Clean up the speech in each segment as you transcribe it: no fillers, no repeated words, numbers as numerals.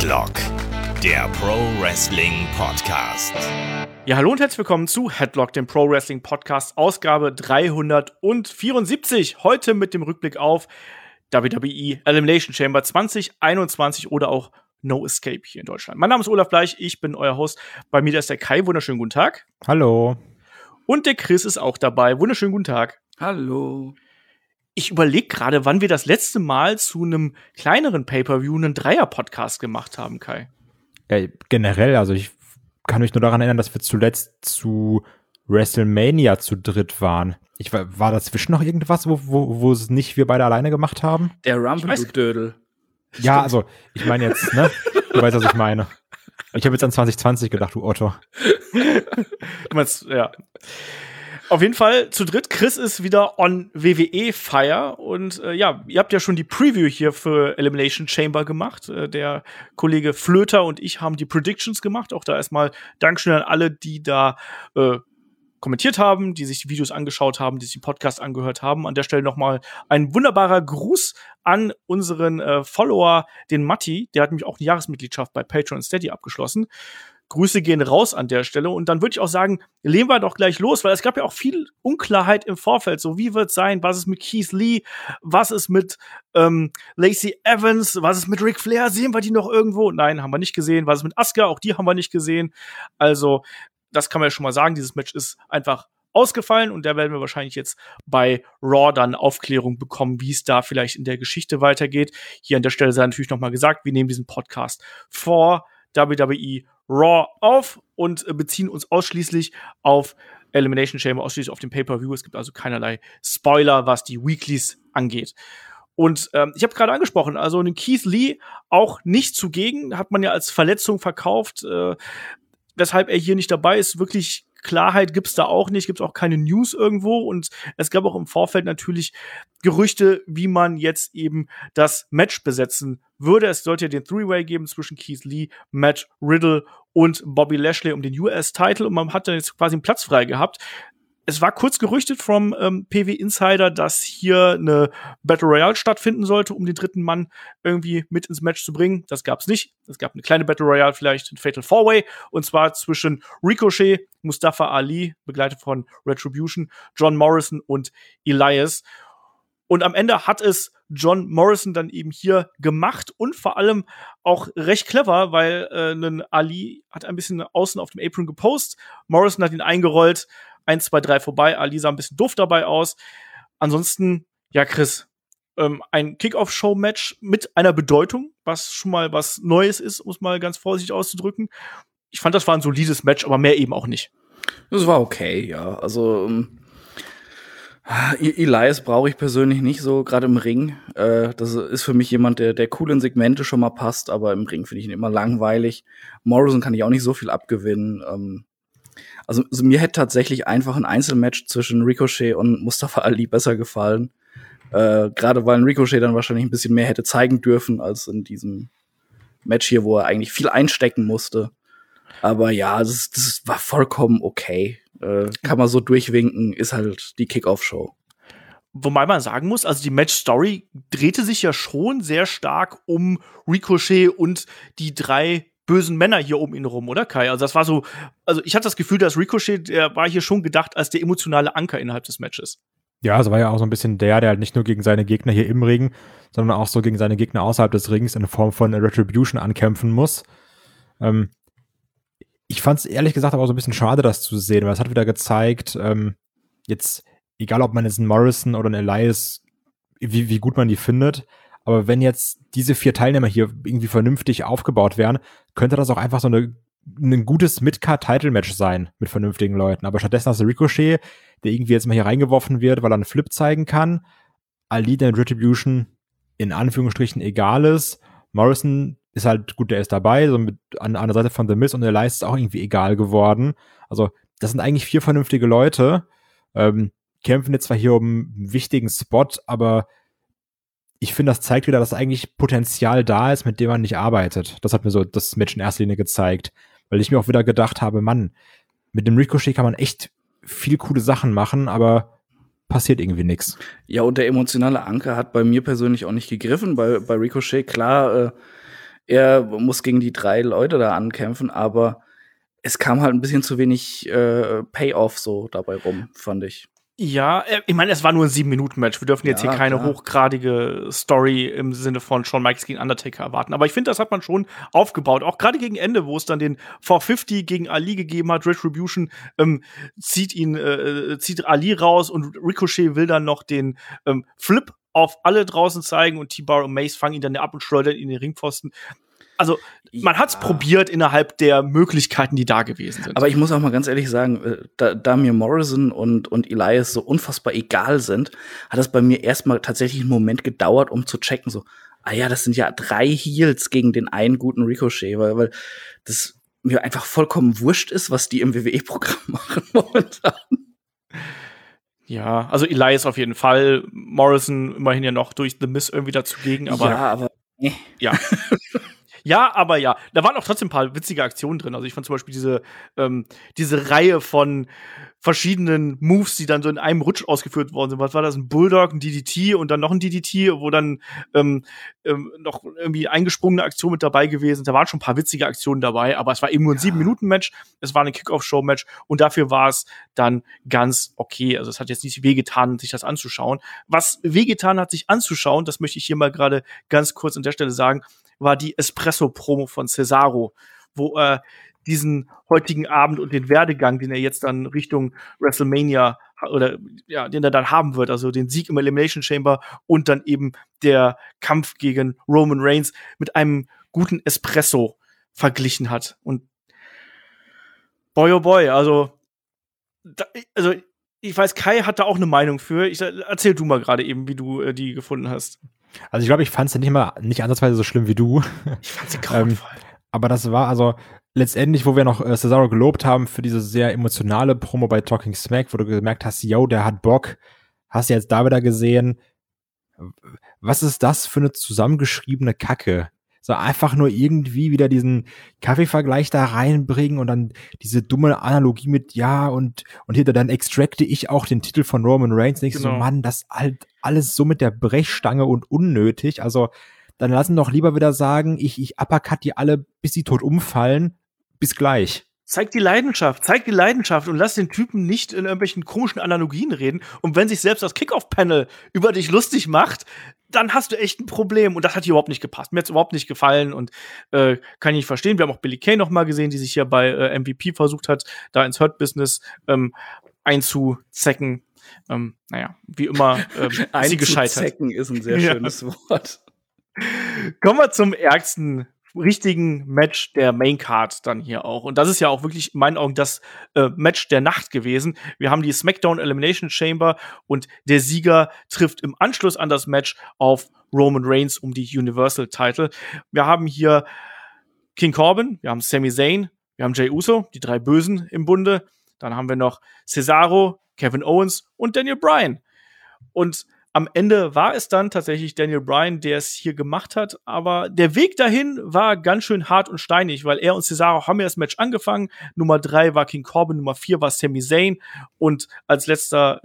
Headlock, der Pro Wrestling Podcast. Ja, hallo und herzlich willkommen zu Headlock, dem Pro Wrestling Podcast, Ausgabe 374. Heute mit dem Rückblick auf WWE Elimination Chamber 2021 oder auch No Escape hier in Deutschland. Mein Name ist Olaf Bleich, ich bin euer Host. Bei mir ist der Kai. Wunderschönen guten Tag. Hallo. Und der Chris ist auch dabei. Wunderschönen guten Tag. Hallo. Ich überlege gerade, wann wir das letzte Mal zu einem kleineren Pay-Per-View einen Dreier-Podcast gemacht haben, Kai. Ja, generell, also ich kann mich nur daran erinnern, dass wir zuletzt zu WrestleMania zu dritt waren. War dazwischen noch irgendwas, wo es nicht wir beide alleine gemacht haben? Der Rumble, du Dödel. Ja, also, ich meine jetzt, ne? Du weißt, was ich meine. Ich habe jetzt an 2020 gedacht, du Otto. Du meinst, ja. Auf jeden Fall zu dritt. Chris ist wieder on WWE-Fire. Und ja, ihr habt ja schon die Preview hier für Elimination Chamber gemacht. Der Kollege Flöter und ich haben die Predictions gemacht. Auch da erstmal Dankeschön an alle, die da kommentiert haben, die sich die Videos angeschaut haben, die sich den Podcast angehört haben. An der Stelle nochmal ein wunderbarer Gruß an unseren Follower, den Matti. Der hat nämlich auch eine Jahresmitgliedschaft bei Patreon und Steady abgeschlossen. Grüße gehen raus an der Stelle. Und dann würde ich auch sagen, legen wir doch gleich los, weil es gab ja auch viel Unklarheit im Vorfeld. So, wie wird es sein? Was ist mit Keith Lee? Was ist mit Lacey Evans? Was ist mit Ric Flair? Sehen wir die noch irgendwo? Nein, haben wir nicht gesehen. Was ist mit Asuka? Auch die haben wir nicht gesehen. Also, das kann man ja schon mal sagen. Dieses Match ist einfach ausgefallen und da werden wir wahrscheinlich jetzt bei Raw dann Aufklärung bekommen, wie es da vielleicht in der Geschichte weitergeht. Hier an der Stelle sei natürlich noch mal gesagt, wir nehmen diesen Podcast vor WWE Raw auf und beziehen uns ausschließlich auf Elimination Chamber, ausschließlich auf den Pay-Per-View. Es gibt also keinerlei Spoiler, was die Weeklies angeht. Und ich habe gerade angesprochen, also einen Keith Lee auch nicht zugegen, hat man ja als Verletzung verkauft, weshalb er hier nicht dabei ist. Wirklich Klarheit gibt's da auch nicht, gibt's auch keine News irgendwo und es gab auch im Vorfeld natürlich Gerüchte, wie man jetzt eben das Match besetzen würde. Es sollte ja den Three-Way geben zwischen Keith Lee, Matt Riddle und Bobby Lashley um den US-Title und man hat dann jetzt quasi einen Platz frei gehabt. Es war kurz gerüchtet vom PW Insider, dass hier eine Battle Royale stattfinden sollte, um den dritten Mann irgendwie mit ins Match zu bringen. Das gab's nicht. Es gab eine kleine Battle Royale, vielleicht ein Fatal 4-Way, und zwar zwischen Ricochet, Mustafa Ali, begleitet von Retribution, John Morrison und Elias. Und am Ende hat es John Morrison dann eben hier gemacht und vor allem auch recht clever, weil Ali hat ein bisschen außen auf dem Apron gepostet, Morrison hat ihn eingerollt, 1, 2, 3 vorbei. Ali sah ein bisschen doof dabei aus. Ansonsten, ja, Chris, ein Kick-Off-Show-Match mit einer Bedeutung, was schon mal was Neues ist, um es mal ganz vorsichtig auszudrücken. Ich fand, das war ein solides Match, aber mehr eben auch nicht. Das war okay, ja. Also, Elias brauche ich persönlich nicht so, gerade im Ring. Das ist für mich jemand, der cool in Segmente schon mal passt, aber im Ring finde ich ihn immer langweilig. Morrison kann ich auch nicht so viel abgewinnen. Also mir hätte tatsächlich einfach ein Einzelmatch zwischen Ricochet und Mustafa Ali besser gefallen. Gerade weil ein Ricochet dann wahrscheinlich ein bisschen mehr hätte zeigen dürfen als in diesem Match hier, wo er eigentlich viel einstecken musste. Aber ja, das war vollkommen okay. Kann man so durchwinken, ist halt die Kick-Off-Show. Wobei man sagen muss, also die Match-Story drehte sich ja schon sehr stark um Ricochet und die 3 bösen Männer hier um ihn rum, oder Kai? Also das war so, also ich hatte das Gefühl, dass Ricochet, der war hier schon gedacht als der emotionale Anker innerhalb des Matches. Ja, also war ja auch so ein bisschen der halt nicht nur gegen seine Gegner hier im Ring, sondern auch so gegen seine Gegner außerhalb des Rings in Form von Retribution ankämpfen muss. Ich fand es ehrlich gesagt aber auch so ein bisschen schade, das zu sehen, weil es hat wieder gezeigt, jetzt, egal ob man jetzt einen Morrison oder einen Elias, wie gut man die findet, aber wenn jetzt diese 4 Teilnehmer hier irgendwie vernünftig aufgebaut wären, könnte das auch einfach so ein gutes Mid-Card-Title-Match sein mit vernünftigen Leuten. Aber stattdessen hast du Ricochet, der irgendwie jetzt mal hier reingeworfen wird, weil er einen Flip zeigen kann. Ali, der Retribution in Anführungsstrichen egal ist. Morrison ist halt gut, der ist dabei. So an der Seite von The Miz und Elias ist auch irgendwie egal geworden. Also das sind eigentlich 4 vernünftige Leute. Kämpfen jetzt zwar hier um einen wichtigen Spot, aber ich finde, das zeigt wieder, dass eigentlich Potenzial da ist, mit dem man nicht arbeitet. Das hat mir so das Match in erster Linie gezeigt. Weil ich mir auch wieder gedacht habe, Mann, mit dem Ricochet kann man echt viel coole Sachen machen, aber passiert irgendwie nichts. Ja, und der emotionale Anker hat bei mir persönlich auch nicht gegriffen. Bei Ricochet, klar, er muss gegen die 3 Leute da ankämpfen, aber es kam halt ein bisschen zu wenig Payoff so dabei rum, fand ich. Ja, ich meine, es war nur ein 7-Minuten-Match. Wir dürfen jetzt Ja, hier keine klar. hochgradige Story im Sinne von Shawn Michaels gegen Undertaker erwarten. Aber ich finde, das hat man schon aufgebaut. Auch gerade gegen Ende, wo es dann den 450 gegen Ali gegeben hat. Retribution zieht Ali raus und Ricochet will dann noch den Flip auf alle draußen zeigen und T-Bar und Mace fangen ihn dann ab und schleudern ihn in den Ringpfosten. Also, man hat's probiert innerhalb der Möglichkeiten, die da gewesen sind. Aber ich muss auch mal ganz ehrlich sagen, da mir Morrison und Elias so unfassbar egal sind, hat es bei mir erstmal tatsächlich einen Moment gedauert, um zu checken, so, ja, das sind ja 3 Heels gegen den einen guten Ricochet, weil das mir einfach vollkommen wurscht ist, was die im WWE-Programm machen momentan. Ja, also Elias auf jeden Fall, Morrison immerhin ja noch durch The Miz irgendwie dazugegen, aber ja, aber ja. Ja, aber ja, da waren auch trotzdem ein paar witzige Aktionen drin. Also ich fand zum Beispiel diese Reihe von verschiedenen Moves, die dann so in einem Rutsch ausgeführt worden sind. Was war das? Ein Bulldog, ein DDT und dann noch ein DDT, wo dann noch irgendwie eingesprungene Aktion mit dabei gewesen. Da waren schon ein paar witzige Aktionen dabei, aber es war eben nur ein 7-Minuten-Match. Es war ein Kickoff-Show-Match und dafür war es dann ganz okay. Also es hat jetzt nicht wehgetan, sich das anzuschauen. Was wehgetan hat, sich anzuschauen, das möchte ich hier mal gerade ganz kurz an der Stelle sagen, war die Espresso-Promo von Cesaro, wo er diesen heutigen Abend und den Werdegang, den er jetzt dann Richtung WrestleMania oder ja, den er dann haben wird, also den Sieg im Elimination Chamber und dann eben der Kampf gegen Roman Reigns mit einem guten Espresso verglichen hat. Und boy, oh boy, also ich weiß, Kai hat da auch eine Meinung für. Erzähl du mal gerade eben, wie du die gefunden hast. Also ich glaube, ich fand es ja nicht ansatzweise so schlimm wie du. Ich fand sie grauenvoll. Aber das war also letztendlich, wo wir noch Cesaro gelobt haben für diese sehr emotionale Promo bei Talking Smack, wo du gemerkt hast, yo, der hat Bock. Hast du jetzt da wieder gesehen? Was ist das für eine zusammengeschriebene Kacke? So einfach nur irgendwie wieder diesen Kaffeevergleich da reinbringen und dann diese dumme Analogie mit und hinter dann extracte ich auch den Titel von Roman Reigns. Nicht so, Mann, das halt alles so mit der Brechstange und unnötig. Also dann lassen doch lieber wieder sagen, ich uppercut die alle, bis sie tot umfallen. Bis gleich. Zeig die Leidenschaft und lass den Typen nicht in irgendwelchen komischen Analogien reden. Und wenn sich selbst das Kickoff-Panel über dich lustig macht, dann hast du echt ein Problem. Und das hat hier überhaupt nicht gepasst. Mir hat's überhaupt nicht gefallen und kann ich nicht verstehen. Wir haben auch Billie Kay noch mal gesehen, die sich hier bei MVP versucht hat, da ins Hurt-Business einzuzecken. Naja, wie immer ist sie gescheitert. Einzuzecken ist ein sehr schönes Wort. Kommen wir zum ärgsten richtigen Match der Maincard dann hier auch. Und das ist ja auch wirklich in meinen Augen das Match der Nacht gewesen. Wir haben die SmackDown Elimination Chamber und der Sieger trifft im Anschluss an das Match auf Roman Reigns um die Universal Title. Wir haben hier King Corbin, wir haben Sami Zayn, wir haben Jey Uso, die 3 Bösen im Bunde. Dann haben wir noch Cesaro, Kevin Owens und Daniel Bryan. Und am Ende war es dann tatsächlich Daniel Bryan, der es hier gemacht hat, aber der Weg dahin war ganz schön hart und steinig, weil er und Cesaro haben ja das Match angefangen. Nummer 3 war King Corbin, Nummer 4 war Sami Zayn und als letzter,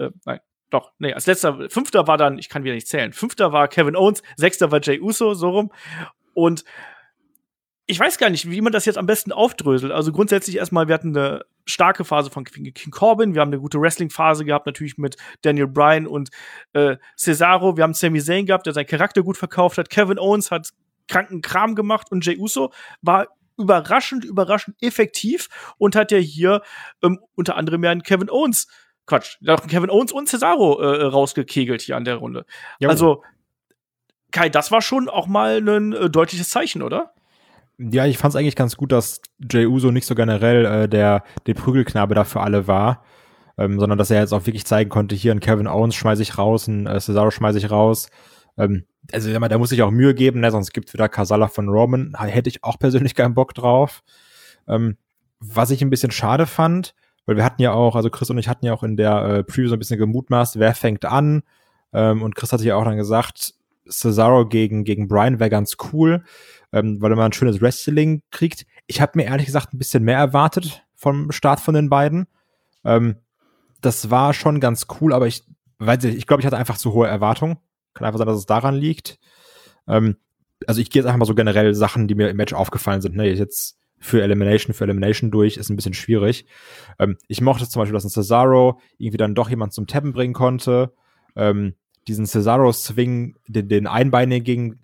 5. war dann, ich kann wieder nicht zählen, 5. war Kevin Owens, 6. war Jey Uso, so rum. Und ich weiß gar nicht, wie man das jetzt am besten aufdröselt. Also grundsätzlich erstmal, wir hatten eine starke Phase von King Corbin, wir haben eine gute Wrestling-Phase gehabt, natürlich mit Daniel Bryan und Cesaro, wir haben Sami Zayn gehabt, der seinen Charakter gut verkauft hat, Kevin Owens hat kranken Kram gemacht und Jey Uso war überraschend effektiv und hat ja hier unter anderem ja einen Kevin Owens und Cesaro rausgekegelt hier an der Runde. Jo. Also, Kai, das war schon auch mal ein deutliches Zeichen, oder? Ja, ich fand's eigentlich ganz gut, dass Jey Uso nicht so generell der Prügelknabe da für alle war, sondern dass er jetzt auch wirklich zeigen konnte, hier einen Kevin Owens schmeiß ich raus, einen Cesaro schmeiß ich raus. Also da muss ich auch Mühe geben, ne? Sonst gibt's wieder Kasala von Roman. Hätte ich auch persönlich keinen Bock drauf. Was ich ein bisschen schade fand, weil wir hatten ja auch, also Chris und ich hatten ja auch in der Preview so ein bisschen gemutmaßt, wer fängt an. Und Chris hatte ja auch dann gesagt, Cesaro gegen Bryan wäre ganz cool, weil man ein schönes Wrestling kriegt. Ich habe mir ehrlich gesagt ein bisschen mehr erwartet vom Start von den beiden. Das war schon ganz cool, aber ich glaube, ich hatte einfach zu hohe Erwartungen. Kann einfach sein, dass es daran liegt. also ich gehe jetzt einfach mal so generell Sachen, die mir im Match aufgefallen sind, ne, jetzt für Elimination durch, ist ein bisschen schwierig. Ich mochte zum Beispiel, dass ein Cesaro irgendwie dann doch jemand zum Tappen bringen konnte. Diesen Cesaro-Swing, den einbeinigen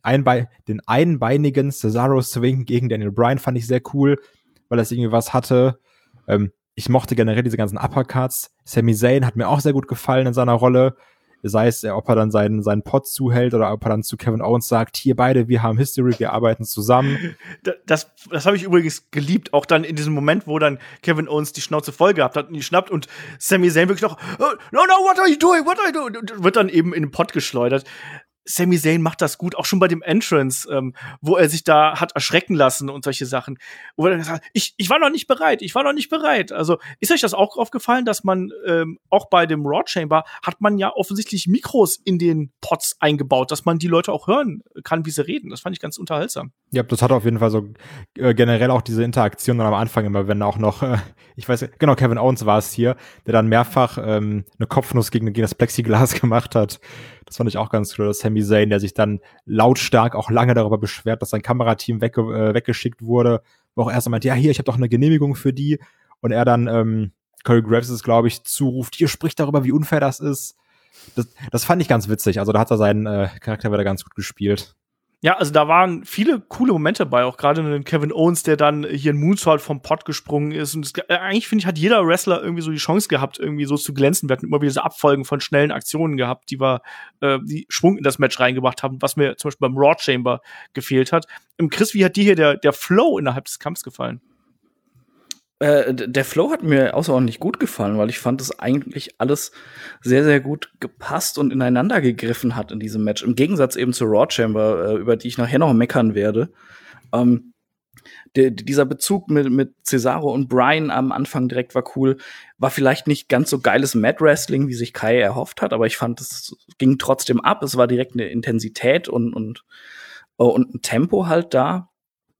Cesaro-Swing gegen Daniel Bryan fand ich sehr cool, weil das irgendwie was hatte. Ich mochte generell diese ganzen Uppercuts. Sami Zayn hat mir auch sehr gut gefallen in seiner Rolle. Sei es, ob er dann seinen Pod zuhält oder ob er dann zu Kevin Owens sagt, hier beide, wir haben History, wir arbeiten zusammen. Das habe ich übrigens geliebt, auch dann in diesem Moment, wo dann Kevin Owens die Schnauze voll gehabt hat und die schnappt und Sami Zayn wirklich noch, no, what are you doing, und wird dann eben in den Pod geschleudert. Sami Zayn macht das gut, auch schon bei dem Entrance, wo er sich da hat erschrecken lassen und solche Sachen. Wo er dann gesagt hat, ich war noch nicht bereit. Also ist euch das auch aufgefallen, dass man auch bei dem Raw Chamber hat man ja offensichtlich Mikros in den Pods eingebaut, dass man die Leute auch hören kann, wie sie reden. Das fand ich ganz unterhaltsam. Ja, das hat auf jeden Fall so generell auch diese Interaktion dann am Anfang immer, wenn auch noch, ich weiß, genau, Kevin Owens war es hier, der dann mehrfach eine Kopfnuss gegen das Plexiglas gemacht hat. Das fand ich auch ganz cool, dass Sami Zayn, der sich dann lautstark auch lange darüber beschwert, dass sein Kamerateam weggeschickt wurde, wo auch erst einmal meint, ja, hier, ich habe doch eine Genehmigung für die. Und er dann Corey Graves ist, glaube ich, zuruft, hier, spricht darüber, wie unfair das ist. Das fand ich ganz witzig. Also da hat er seinen Charakter wieder ganz gut gespielt. Ja, also da waren viele coole Momente bei, auch gerade einen Kevin Owens, der dann hier in Moonsault vom Pod gesprungen ist. Und eigentlich, finde ich, hat jeder Wrestler irgendwie so die Chance gehabt, irgendwie so zu glänzen. Wir hatten immer wieder diese Abfolgen von schnellen Aktionen gehabt, die Schwung in das Match reingebracht haben, was mir zum Beispiel beim Raw Chamber gefehlt hat. Chris, wie hat dir hier der Flow innerhalb des Kampfs gefallen? Der Flow hat mir außerordentlich gut gefallen, weil ich fand, dass eigentlich alles sehr, sehr gut gepasst und ineinander gegriffen hat in diesem Match. Im Gegensatz eben zur Raw Chamber, über die ich nachher noch meckern werde. Dieser Bezug mit Cesaro und Bryan am Anfang direkt war cool. War vielleicht nicht ganz so geiles Mat-Wrestling, wie sich Kai erhofft hat, aber ich fand, es ging trotzdem ab. Es war direkt eine Intensität und ein Tempo halt da.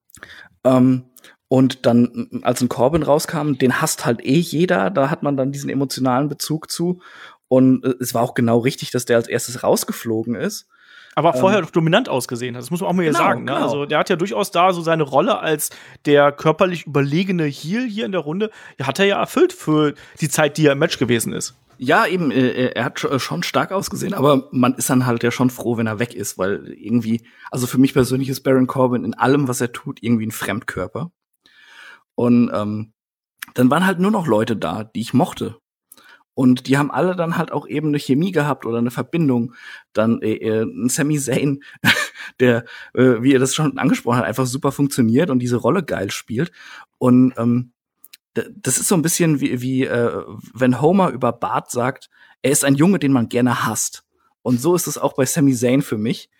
Und dann, als ein Corbin rauskam, den hasst halt jeder, da hat man dann diesen emotionalen Bezug zu. Und es war auch genau richtig, dass der als erstes rausgeflogen ist. Aber vorher doch dominant ausgesehen hat, das muss man auch mal hier sagen. Ne? Genau. Also der hat ja durchaus da so seine Rolle als der körperlich überlegene Heel hier in der Runde, hat er ja erfüllt für die Zeit, die er im Match gewesen ist. Ja, eben, er hat schon stark ausgesehen, aber man ist dann halt ja schon froh, wenn er weg ist, weil irgendwie, also für mich persönlich ist Baron Corbin in allem, was er tut, irgendwie ein Fremdkörper. Und dann waren halt nur noch Leute da, die ich mochte. Und die haben alle dann halt auch eben eine Chemie gehabt oder eine Verbindung. Dann ein Sami Zayn, der, wie er das schon angesprochen hat, einfach super funktioniert und diese Rolle geil spielt. Und das ist so ein bisschen wie wenn Homer über Bart sagt, er ist ein Junge, den man gerne hasst. Und so ist es auch bei Sami Zayn für mich.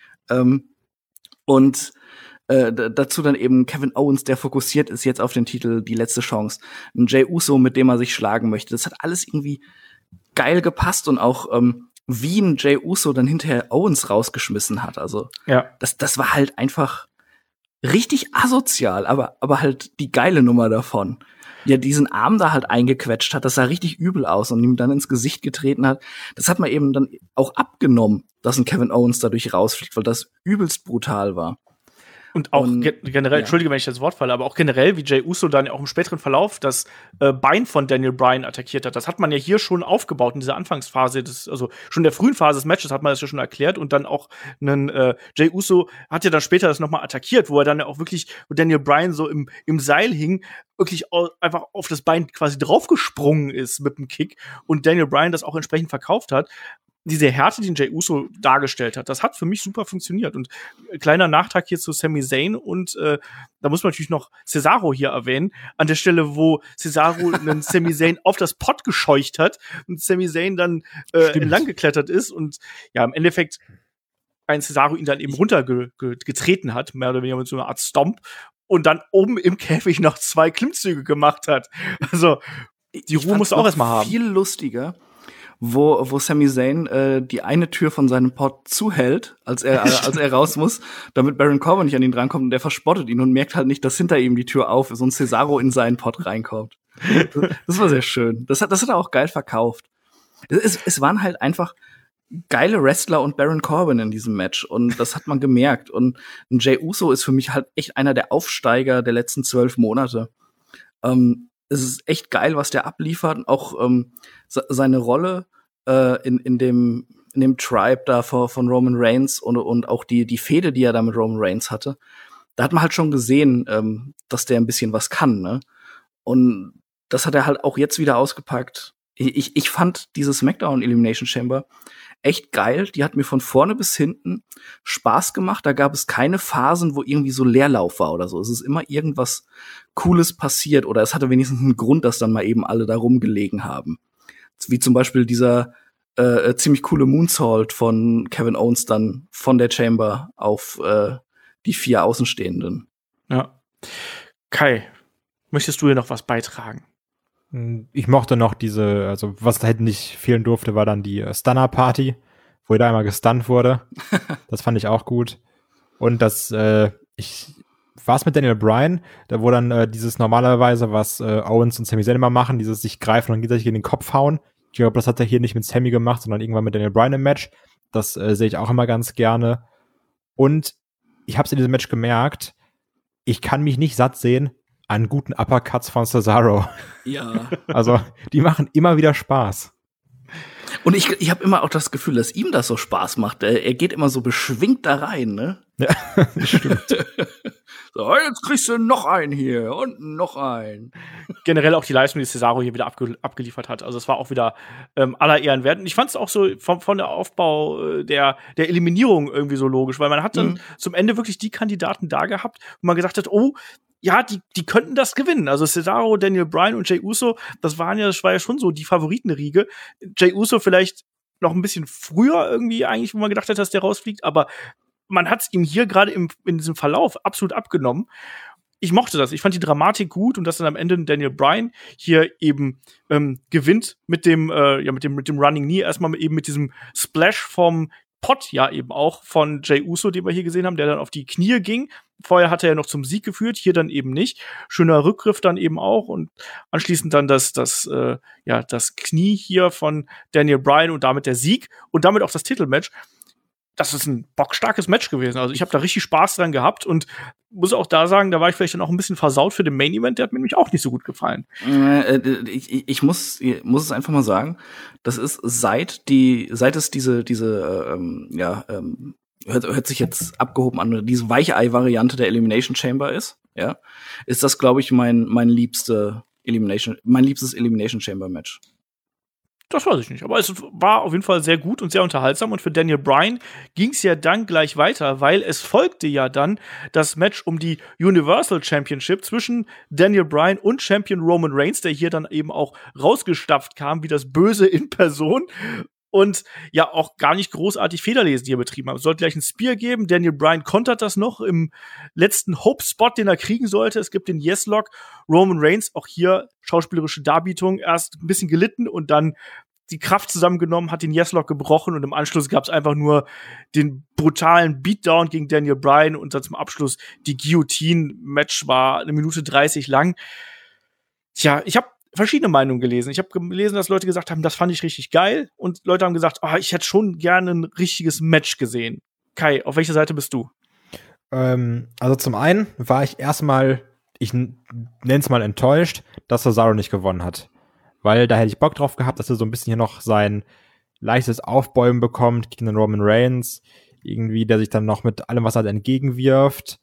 Dazu dann eben Kevin Owens, der fokussiert ist jetzt auf den Titel, die letzte Chance. Ein Jey Uso, mit dem er sich schlagen möchte. Das hat alles irgendwie geil gepasst und auch wie ein Jey Uso dann hinterher Owens rausgeschmissen hat. Also ja. Das war halt einfach richtig asozial, aber halt die geile Nummer davon. Ja, diesen Arm da halt eingequetscht hat, das sah richtig übel aus und ihm dann ins Gesicht getreten hat. Das hat man eben dann auch abgenommen, dass ein Kevin Owens dadurch rausfliegt, weil das übelst brutal war. Und auch generell, Entschuldige, wenn ich das Wort falle, aber auch generell, wie Jey Uso dann auch im späteren Verlauf das Bein von Daniel Bryan attackiert hat. Das hat man ja hier schon aufgebaut in dieser Anfangsphase, also schon in der frühen Phase des Matches hat man das ja schon erklärt und dann auch Jey Uso hat ja dann später das nochmal attackiert, wo er dann ja auch wirklich, wo Daniel Bryan so im Seil hing, wirklich einfach auf das Bein quasi draufgesprungen ist mit dem Kick und Daniel Bryan das auch entsprechend verkauft hat. Diese Härte, die Jey Uso dargestellt hat, das hat für mich super funktioniert. Und kleiner Nachtrag hier zu Sami Zayn und da muss man natürlich noch Cesaro hier erwähnen, an der Stelle, wo Cesaro einen Sami Zayn auf das Pod gescheucht hat und Sami Zayn dann entlang geklettert ist und ja, im Endeffekt ein Cesaro ihn dann eben runtergetreten hat, mehr oder weniger mit so einer Art Stomp und dann oben im Käfig noch 2 Klimmzüge gemacht hat. Also die Ruhe musst du auch erstmal haben. Viel lustiger, wo Sami Zayn die eine Tür von seinem Pod zuhält, als er raus muss, damit Baron Corbin nicht an ihn drankommt und der verspottet ihn und merkt halt nicht, dass hinter ihm die Tür auf ist und Cesaro in seinen Pod reinkommt. Das war sehr schön. Das hat er auch geil verkauft. Es waren halt einfach geile Wrestler und Baron Corbin in diesem Match. Und das hat man gemerkt. Und Jey Uso ist für mich halt echt einer der Aufsteiger der letzten 12 Monate. Es ist echt geil, was der abliefert. Auch seine Rolle in dem Tribe da von Roman Reigns und auch die Fehde, die er da mit Roman Reigns hatte. Da hat man halt schon gesehen, dass der ein bisschen was kann, ne? Und das hat er halt auch jetzt wieder ausgepackt. Ich fand diese SmackDown Elimination Chamber echt geil. Die hat mir von vorne bis hinten Spaß gemacht. Da gab es keine Phasen, wo irgendwie so Leerlauf war oder so. Es ist immer irgendwas Cooles passiert oder es hatte wenigstens einen Grund, dass dann mal eben alle da rumgelegen haben. Wie zum Beispiel dieser ziemlich coole Moonsault von Kevin Owens dann von der Chamber auf die 4 Außenstehenden. Ja. Kai, möchtest du hier noch was beitragen? Ich mochte noch also was da halt nicht fehlen durfte, war dann die Stunner-Party, wo da einmal gestunt wurde. Das fand ich auch gut. Und war es mit Daniel Bryan, da wo dann dieses normalerweise, was Owens und Sami Zayn immer machen, dieses sich greifen und gegenseitig in den Kopf hauen. Ich glaube, das hat er hier nicht mit Sami gemacht, sondern irgendwann mit Daniel Bryan im Match. Das sehe ich auch immer ganz gerne. Und ich habe es in diesem Match gemerkt, ich kann mich nicht satt sehen an guten Uppercuts von Cesaro. Ja. Also, die machen immer wieder Spaß. Und ich habe immer auch das Gefühl, dass ihm das so Spaß macht. Er geht immer so beschwingt da rein, ne? Ja, das stimmt. So, jetzt kriegst du noch einen hier und noch einen. Generell auch die Leistung, die Cesaro hier wieder abgeliefert hat. Also es war auch wieder aller Ehren wert. Und ich fand es auch so von der Aufbau der Eliminierung irgendwie so logisch, weil man hat dann zum Ende wirklich die Kandidaten da gehabt, wo man gesagt hat, oh, ja, die könnten das gewinnen. Also Cesaro, Daniel Bryan und Jey Uso, das war ja schon so die Favoritenriege. Jey Uso vielleicht noch ein bisschen früher irgendwie eigentlich, wo man gedacht hat, dass der rausfliegt, aber man hat es ihm hier gerade in diesem Verlauf absolut abgenommen. Ich mochte das. Ich fand die Dramatik gut und dass dann am Ende Daniel Bryan hier eben gewinnt mit dem Running Knee, erstmal eben mit diesem Splash vom Pot ja eben auch von Jey Uso, den wir hier gesehen haben, der dann auf die Knie ging. Vorher hat er ja noch zum Sieg geführt, hier dann eben nicht. Schöner Rückgriff dann eben auch und anschließend dann das Knie hier von Daniel Bryan und damit der Sieg und damit auch das Titelmatch. Das ist ein bockstarkes Match gewesen. Also ich habe da richtig Spaß dran gehabt und muss auch da sagen, da war ich vielleicht dann auch ein bisschen versaut für den Main Event. Der hat mir nämlich auch nicht so gut gefallen. Ich muss es einfach mal sagen, das ist seit es diese hört sich jetzt abgehoben an, diese Weichei-Variante der Elimination Chamber ist das, glaube ich, mein liebstes Elimination Chamber Match. Das weiß ich nicht, aber es war auf jeden Fall sehr gut und sehr unterhaltsam und für Daniel Bryan ging es ja dann gleich weiter, weil es folgte ja dann das Match um die Universal Championship zwischen Daniel Bryan und Champion Roman Reigns, der hier dann eben auch rausgestapft kam, wie das Böse in Person. Und ja, auch gar nicht großartig Federlesen hier betrieben haben. Es sollte gleich ein Spear geben. Daniel Bryan kontert das noch im letzten Hope-Spot, den er kriegen sollte. Es gibt den Yes-Lock. Roman Reigns, auch hier schauspielerische Darbietung, erst ein bisschen gelitten und dann die Kraft zusammengenommen, hat den Yes-Lock gebrochen und im Anschluss gab es einfach nur den brutalen Beatdown gegen Daniel Bryan und dann zum Abschluss die Guillotine-Match war 1:30 lang. Tja, ich habe verschiedene Meinungen gelesen. Ich habe gelesen, dass Leute gesagt haben, das fand ich richtig geil. Und Leute haben gesagt, ich hätte schon gerne ein richtiges Match gesehen. Kai, auf welcher Seite bist du? Also zum einen war ich erstmal, ich nenne es mal enttäuscht, dass Cesaro nicht gewonnen hat. Weil da hätte ich Bock drauf gehabt, dass er so ein bisschen hier noch sein leichtes Aufbäumen bekommt gegen den Roman Reigns. Irgendwie, der sich dann noch mit allem, was er entgegenwirft.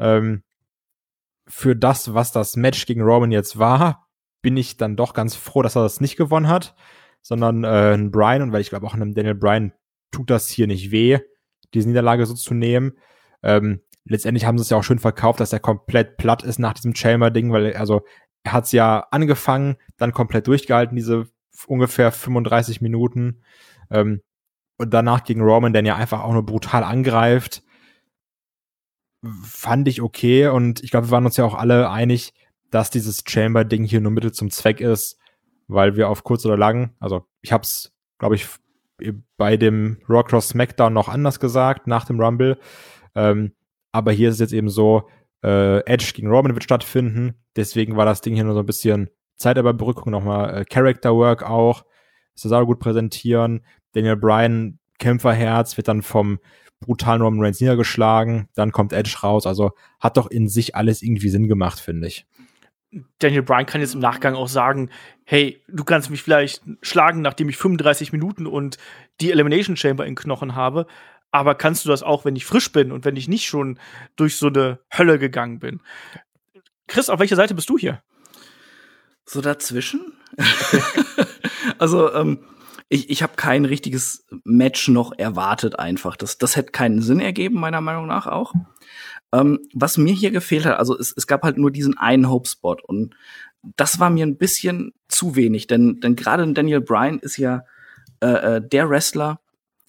Für das, was das Match gegen Roman jetzt war, bin ich dann doch ganz froh, dass er das nicht gewonnen hat, sondern ein Bryan, und weil ich glaube auch einem Daniel Bryan tut das hier nicht weh, diese Niederlage so zu nehmen. Letztendlich haben sie es ja auch schön verkauft, dass er komplett platt ist nach diesem Chamber-Ding, weil er hat es ja angefangen, dann komplett durchgehalten, diese ungefähr 35 Minuten. Und danach gegen Roman, der ja einfach auch nur brutal angreift, fand ich okay. Und ich glaube, wir waren uns ja auch alle einig, dass dieses Chamber-Ding hier nur Mittel zum Zweck ist, weil wir auf kurz oder lang, also ich hab's, glaube ich, bei dem Raw Cross SmackDown noch anders gesagt, nach dem Rumble, aber hier ist es jetzt eben so, Edge gegen Roman wird stattfinden, deswegen war das Ding hier nur so ein bisschen Zeitüberbrückung, nochmal Character Work auch, Cesaro gut präsentieren, Daniel Bryan Kämpferherz, wird dann vom brutalen Roman Reigns niedergeschlagen, dann kommt Edge raus, also hat doch in sich alles irgendwie Sinn gemacht, finde ich. Daniel Bryan kann jetzt im Nachgang auch sagen, hey, du kannst mich vielleicht schlagen, nachdem ich 35 Minuten und die Elimination Chamber in Knochen habe, aber kannst du das auch, wenn ich frisch bin und wenn ich nicht schon durch so eine Hölle gegangen bin? Chris, auf welcher Seite bist du hier? So dazwischen? Also, ich habe kein richtiges Match noch erwartet einfach. Das hätte keinen Sinn ergeben, meiner Meinung nach auch. Was mir hier gefehlt hat, also es gab halt nur diesen einen Hope-Spot und das war mir ein bisschen zu wenig, denn gerade Daniel Bryan ist ja der Wrestler,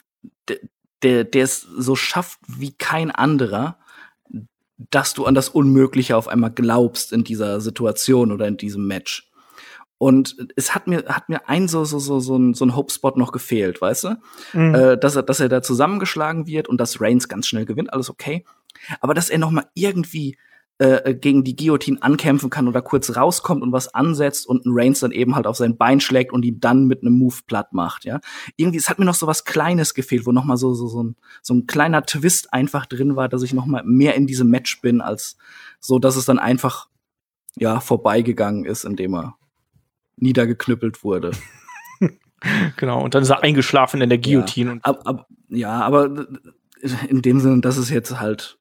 der es so schafft wie kein anderer, dass du an das Unmögliche auf einmal glaubst in dieser Situation oder in diesem Match. Und es hat mir so ein Hope-Spot noch gefehlt, weißt du? Mhm. Dass er da zusammengeschlagen wird und dass Reigns ganz schnell gewinnt, alles okay. Aber dass er noch mal irgendwie gegen die Guillotine ankämpfen kann oder kurz rauskommt und was ansetzt und ein Reigns dann eben halt auf sein Bein schlägt und ihn dann mit einem Move platt macht, ja. Irgendwie, es hat mir noch so was Kleines gefehlt, wo noch mal so ein kleiner Twist einfach drin war, dass ich noch mal mehr in diesem Match bin, als so, dass es dann einfach, ja, vorbeigegangen ist, indem er niedergeknüppelt wurde. Genau, und dann ist er eingeschlafen in der Guillotine. Ja, aber in dem Sinne, das ist jetzt halt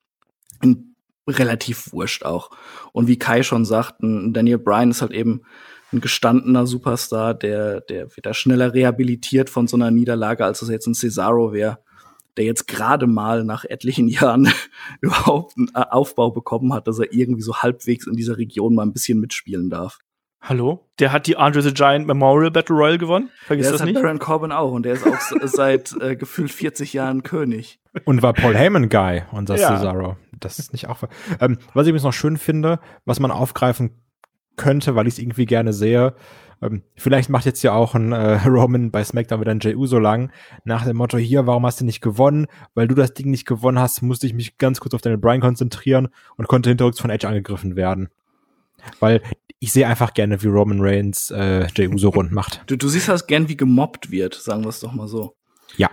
relativ wurscht auch. Und wie Kai schon sagt, ein Daniel Bryan ist halt eben ein gestandener Superstar, der wird da schneller rehabilitiert von so einer Niederlage, als es jetzt ein Cesaro wäre, der jetzt gerade mal nach etlichen Jahren überhaupt einen Aufbau bekommen hat, dass er irgendwie so halbwegs in dieser Region mal ein bisschen mitspielen darf. Hallo? Der hat die Andre the Giant Memorial Battle Royal gewonnen? Vergiss das nicht? Das hat Baron Corbin auch und der ist auch seit gefühlt 40 Jahren König. Und war Paul Heyman Guy und das Cesaro. Das ist nicht auch. Was ich übrigens noch schön finde, was man aufgreifen könnte, weil ich es irgendwie gerne sehe, vielleicht macht jetzt ja auch ein Roman bei SmackDown wieder ein Jey Uso lang, nach dem Motto, hier, warum hast du nicht gewonnen? Weil du das Ding nicht gewonnen hast, musste ich mich ganz kurz auf Daniel Bryan konzentrieren und konnte hinterrücks von Edge angegriffen werden. Weil ich sehe einfach gerne, wie Roman Reigns Jey Uso rund macht. Du siehst das gern, wie gemobbt wird, sagen wir es doch mal so. Ja.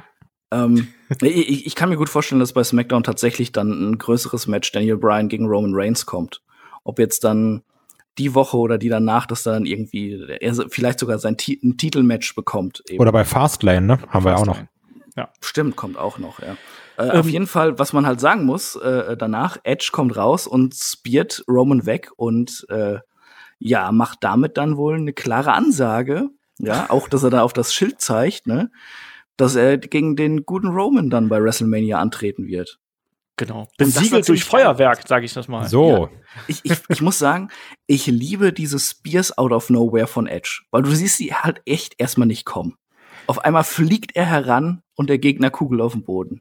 Ich kann mir gut vorstellen, dass bei SmackDown tatsächlich dann ein größeres Match Daniel Bryan gegen Roman Reigns kommt. Ob jetzt dann die Woche oder die danach, dass dann irgendwie er vielleicht sogar sein ein Titelmatch bekommt. Eben. Oder bei Fastlane, ne? Haben wir ja auch noch. Ja, stimmt, kommt auch noch, ja. Auf jeden Fall, was man halt sagen muss, danach, Edge kommt raus und speart Roman weg und macht damit dann wohl eine klare Ansage, ja, auch, dass er da auf das Schild zeigt, ne, dass er gegen den guten Roman dann bei WrestleMania antreten wird. Genau. Besiegelt durch Feuerwerk, sage ich das mal. So. Ja. Ich muss sagen, ich liebe diese Spears out of nowhere von Edge, weil du siehst sie halt echt erstmal nicht kommen. Auf einmal fliegt er heran und der Gegner kugelt auf dem Boden.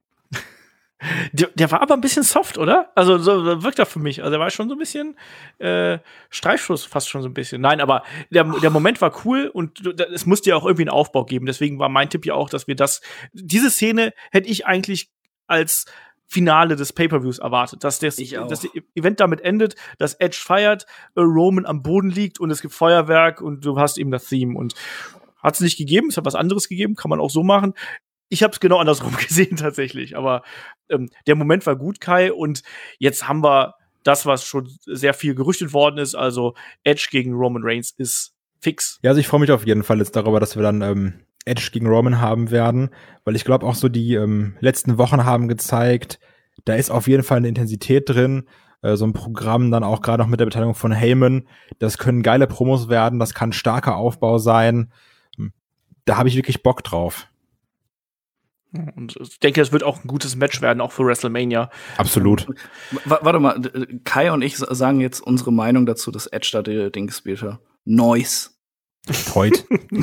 Der war aber ein bisschen soft, oder? Also so wirkt er für mich. Also der war schon so ein bisschen Streifschuss, fast schon so ein bisschen. Nein, aber der Moment war cool und es musste ja auch irgendwie einen Aufbau geben. Deswegen war mein Tipp ja auch, dass wir diese Szene hätte ich eigentlich als Finale des Pay-Per-Views erwartet, dass das Event damit endet, dass Edge feiert, Roman am Boden liegt und es gibt Feuerwerk und du hast eben das Theme und hat es nicht gegeben, es hat was anderes gegeben, kann man auch so machen. Ich habe es genau andersrum gesehen tatsächlich, aber der Moment war gut, Kai, und jetzt haben wir das, was schon sehr viel gerüchtet worden ist, also Edge gegen Roman Reigns ist fix. Ja, also ich freue mich auf jeden Fall jetzt darüber, dass wir dann Edge gegen Roman haben werden, weil ich glaube auch so die letzten Wochen haben gezeigt, da ist auf jeden Fall eine Intensität drin, so ein Programm dann auch gerade noch mit der Beteiligung von Heyman, das können geile Promos werden, das kann starker Aufbau sein, da habe ich wirklich Bock drauf. Und ich denke, es wird auch ein gutes Match werden, auch für WrestleMania. Absolut. Warte mal, Kai und ich sagen jetzt unsere Meinung dazu, dass Edge da das Ding gespielt hat. Noise. Heute.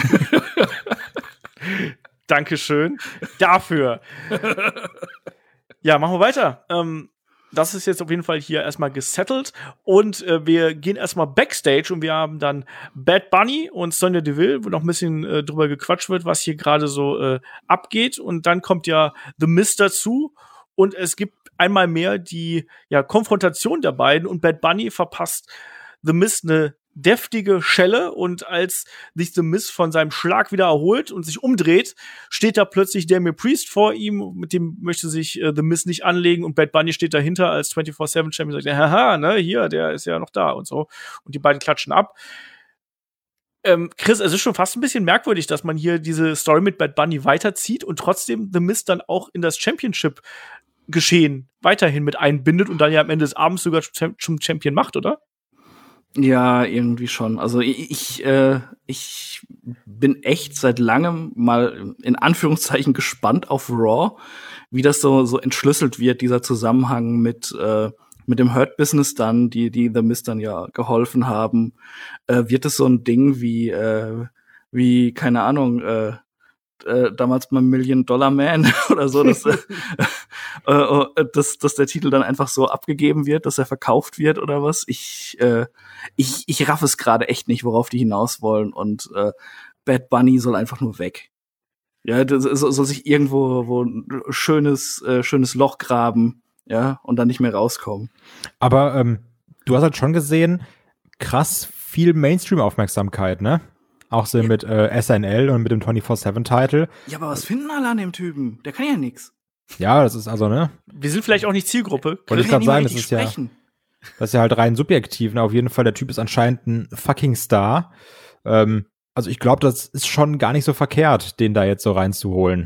Dankeschön dafür. Ja, machen wir weiter. Das ist jetzt auf jeden Fall hier erstmal gesettelt und wir gehen erstmal Backstage und wir haben dann Bad Bunny und Sonya Deville, wo noch ein bisschen drüber gequatscht wird, was hier gerade so abgeht, und dann kommt ja The Miz dazu und es gibt einmal mehr die Konfrontation der beiden und Bad Bunny verpasst The Miz eine deftige Schelle und als sich The Miz von seinem Schlag wieder erholt und sich umdreht, steht da plötzlich Damien Priest vor ihm, mit dem möchte sich The Miz nicht anlegen und Bad Bunny steht dahinter als 24/7-Champion und sagt, haha, ne, hier, der ist ja noch da und so. Und die beiden klatschen ab. Chris, es ist schon fast ein bisschen merkwürdig, dass man hier diese Story mit Bad Bunny weiterzieht und trotzdem The Miz dann auch in das Championship-Geschehen weiterhin mit einbindet und dann ja am Ende des Abends sogar zum Champion macht, oder? Ja, irgendwie schon. Also ich bin echt seit langem mal in Anführungszeichen gespannt auf Raw, wie das so entschlüsselt wird, dieser Zusammenhang mit dem Hurt Business dann, die The Miz dann ja geholfen haben. Wird es so ein Ding wie keine Ahnung, damals mal $1 Million Man oder so, dass der Titel dann einfach so abgegeben wird, dass er verkauft wird oder was. Ich raff es gerade echt nicht, worauf die hinaus wollen und Bad Bunny soll einfach nur weg. Ja, das soll sich irgendwo ein schönes Loch graben, ja, und dann nicht mehr rauskommen. Aber du hast halt schon gesehen, krass viel Mainstream-Aufmerksamkeit, ne? Auch so mit SNL und mit dem 24/7-Title. Ja, aber was finden alle an dem Typen? Der kann ja nix. Ja, das ist also, ne? Wir sind vielleicht auch nicht Zielgruppe. Wollte ich gerade sagen, das ist ja halt rein subjektiv. Ne? Auf jeden Fall, der Typ ist anscheinend ein fucking Star. Also ich glaube, das ist schon gar nicht so verkehrt, den da jetzt so reinzuholen.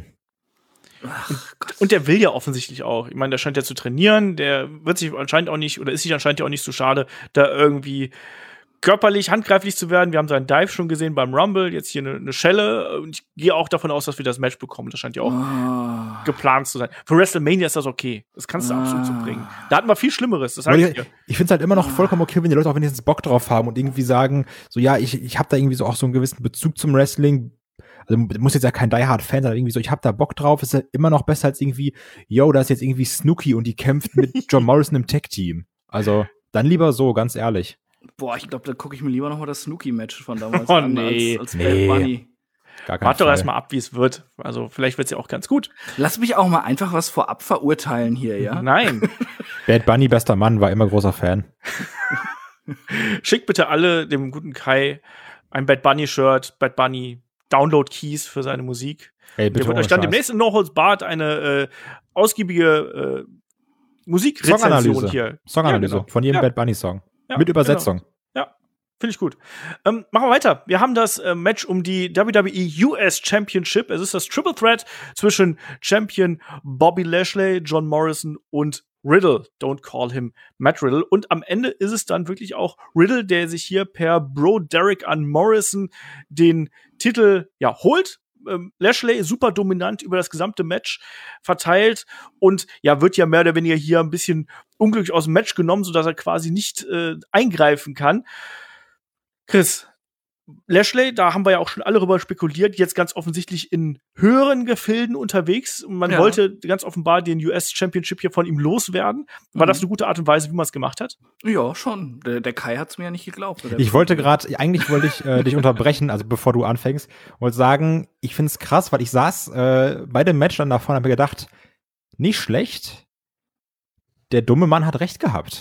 Und der will ja offensichtlich auch. Ich meine, der scheint ja zu trainieren. Der wird sich anscheinend auch nicht, oder ist sich anscheinend ja auch nicht so schade, da irgendwie körperlich, handgreiflich zu werden. Wir haben seinen Dive schon gesehen beim Rumble, jetzt hier eine Schelle. Und ich gehe auch davon aus, dass wir das Match bekommen. Das scheint ja auch geplant zu sein. Für WrestleMania ist das okay. Das kannst du absolut so bringen. Da hatten wir viel Schlimmeres. Das heißt, ich finde es halt immer noch vollkommen okay, wenn die Leute auch wenigstens Bock drauf haben und irgendwie sagen, so ja, ich habe da irgendwie so auch so einen gewissen Bezug zum Wrestling. Also muss jetzt ja kein Die Hard Fan sein, aber irgendwie so, ich hab da Bock drauf, ist ja immer noch besser als irgendwie, yo, da ist jetzt irgendwie Snooki und die kämpft mit John Morrison im Tag-Team. Also, dann lieber so, ganz ehrlich. Boah, ich glaube, da gucke ich mir lieber noch mal das Snooki-Match von damals an, als Bad Bunny. Warte doch erstmal ab, wie es wird. Also, vielleicht wird's ja auch ganz gut. Lass mich auch mal einfach was vorab verurteilen hier, ja? Nein. Bad Bunny, bester Mann, war immer großer Fan. Schickt bitte alle dem guten Kai ein Bad Bunny-Shirt, Bad Bunny Download-Keys für seine Musik. Ey, bitte, der wird euch dann demnächst in No Holds Barred eine ausgiebige Musikrezension hier. Songanalyse von jedem Bad Bunny-Song. Ja, mit Übersetzung. Genau. Ja, finde ich gut. Machen wir weiter. Wir haben das Match um die WWE US Championship. Es ist das Triple Threat zwischen Champion Bobby Lashley, John Morrison und Riddle. Don't call him Matt Riddle. Und am Ende ist es dann wirklich auch Riddle, der sich hier per Bro Derek an Morrison den Titel holt. Lashley super dominant über das gesamte Match verteilt und wird ja mehr oder weniger hier ein bisschen unglücklich aus dem Match genommen, sodass er quasi nicht eingreifen kann. Chris, Lashley, da haben wir ja auch schon alle drüber spekuliert, jetzt ganz offensichtlich in höheren Gefilden unterwegs. Man wollte ganz offenbar den US Championship hier von ihm loswerden. War das eine gute Art und Weise, wie man es gemacht hat? Ja, schon. Der Kai hat's mir ja nicht geglaubt. Eigentlich wollte ich dich unterbrechen, also bevor du anfängst, wollte sagen, ich find's krass, weil ich saß bei dem Match dann da vorne und habe mir gedacht, nicht schlecht. Der dumme Mann hat recht gehabt.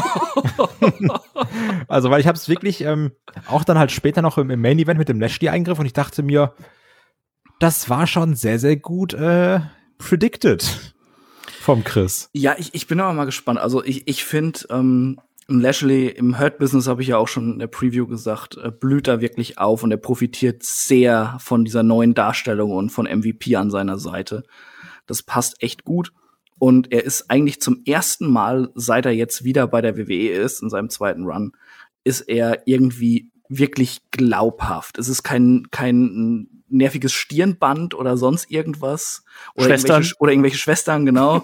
Also, weil ich habe es wirklich auch dann halt später noch im Main Event mit dem Lashley-Eingriff und ich dachte mir, das war schon sehr, sehr gut predicted vom Chris. Ja, ich bin aber mal gespannt. Also ich finde, Lashley im Hurt-Business, habe ich ja auch schon in der Preview gesagt, blüht da wirklich auf und er profitiert sehr von dieser neuen Darstellung und von MVP an seiner Seite. Das passt echt gut. Und er ist eigentlich zum ersten Mal, seit er jetzt wieder bei der WWE ist, in seinem zweiten Run, ist er irgendwie wirklich glaubhaft. Es ist kein nerviges Stirnband oder sonst irgendwas. Oder irgendwelche Schwestern, genau.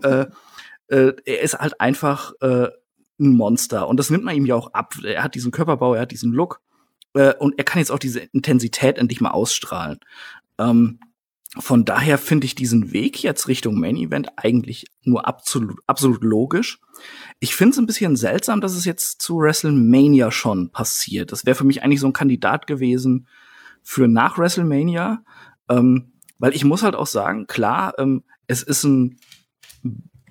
Er ist halt einfach ein Monster. Und das nimmt man ihm ja auch ab. Er hat diesen Körperbau, er hat diesen Look. Und er kann jetzt auch diese Intensität endlich mal ausstrahlen. Von daher finde ich diesen Weg jetzt Richtung Main Event eigentlich nur absolut logisch. Ich finde es ein bisschen seltsam, dass es jetzt zu WrestleMania schon passiert. Das wäre für mich eigentlich so ein Kandidat gewesen für nach WrestleMania. Weil ich muss halt auch sagen, klar, es ist ein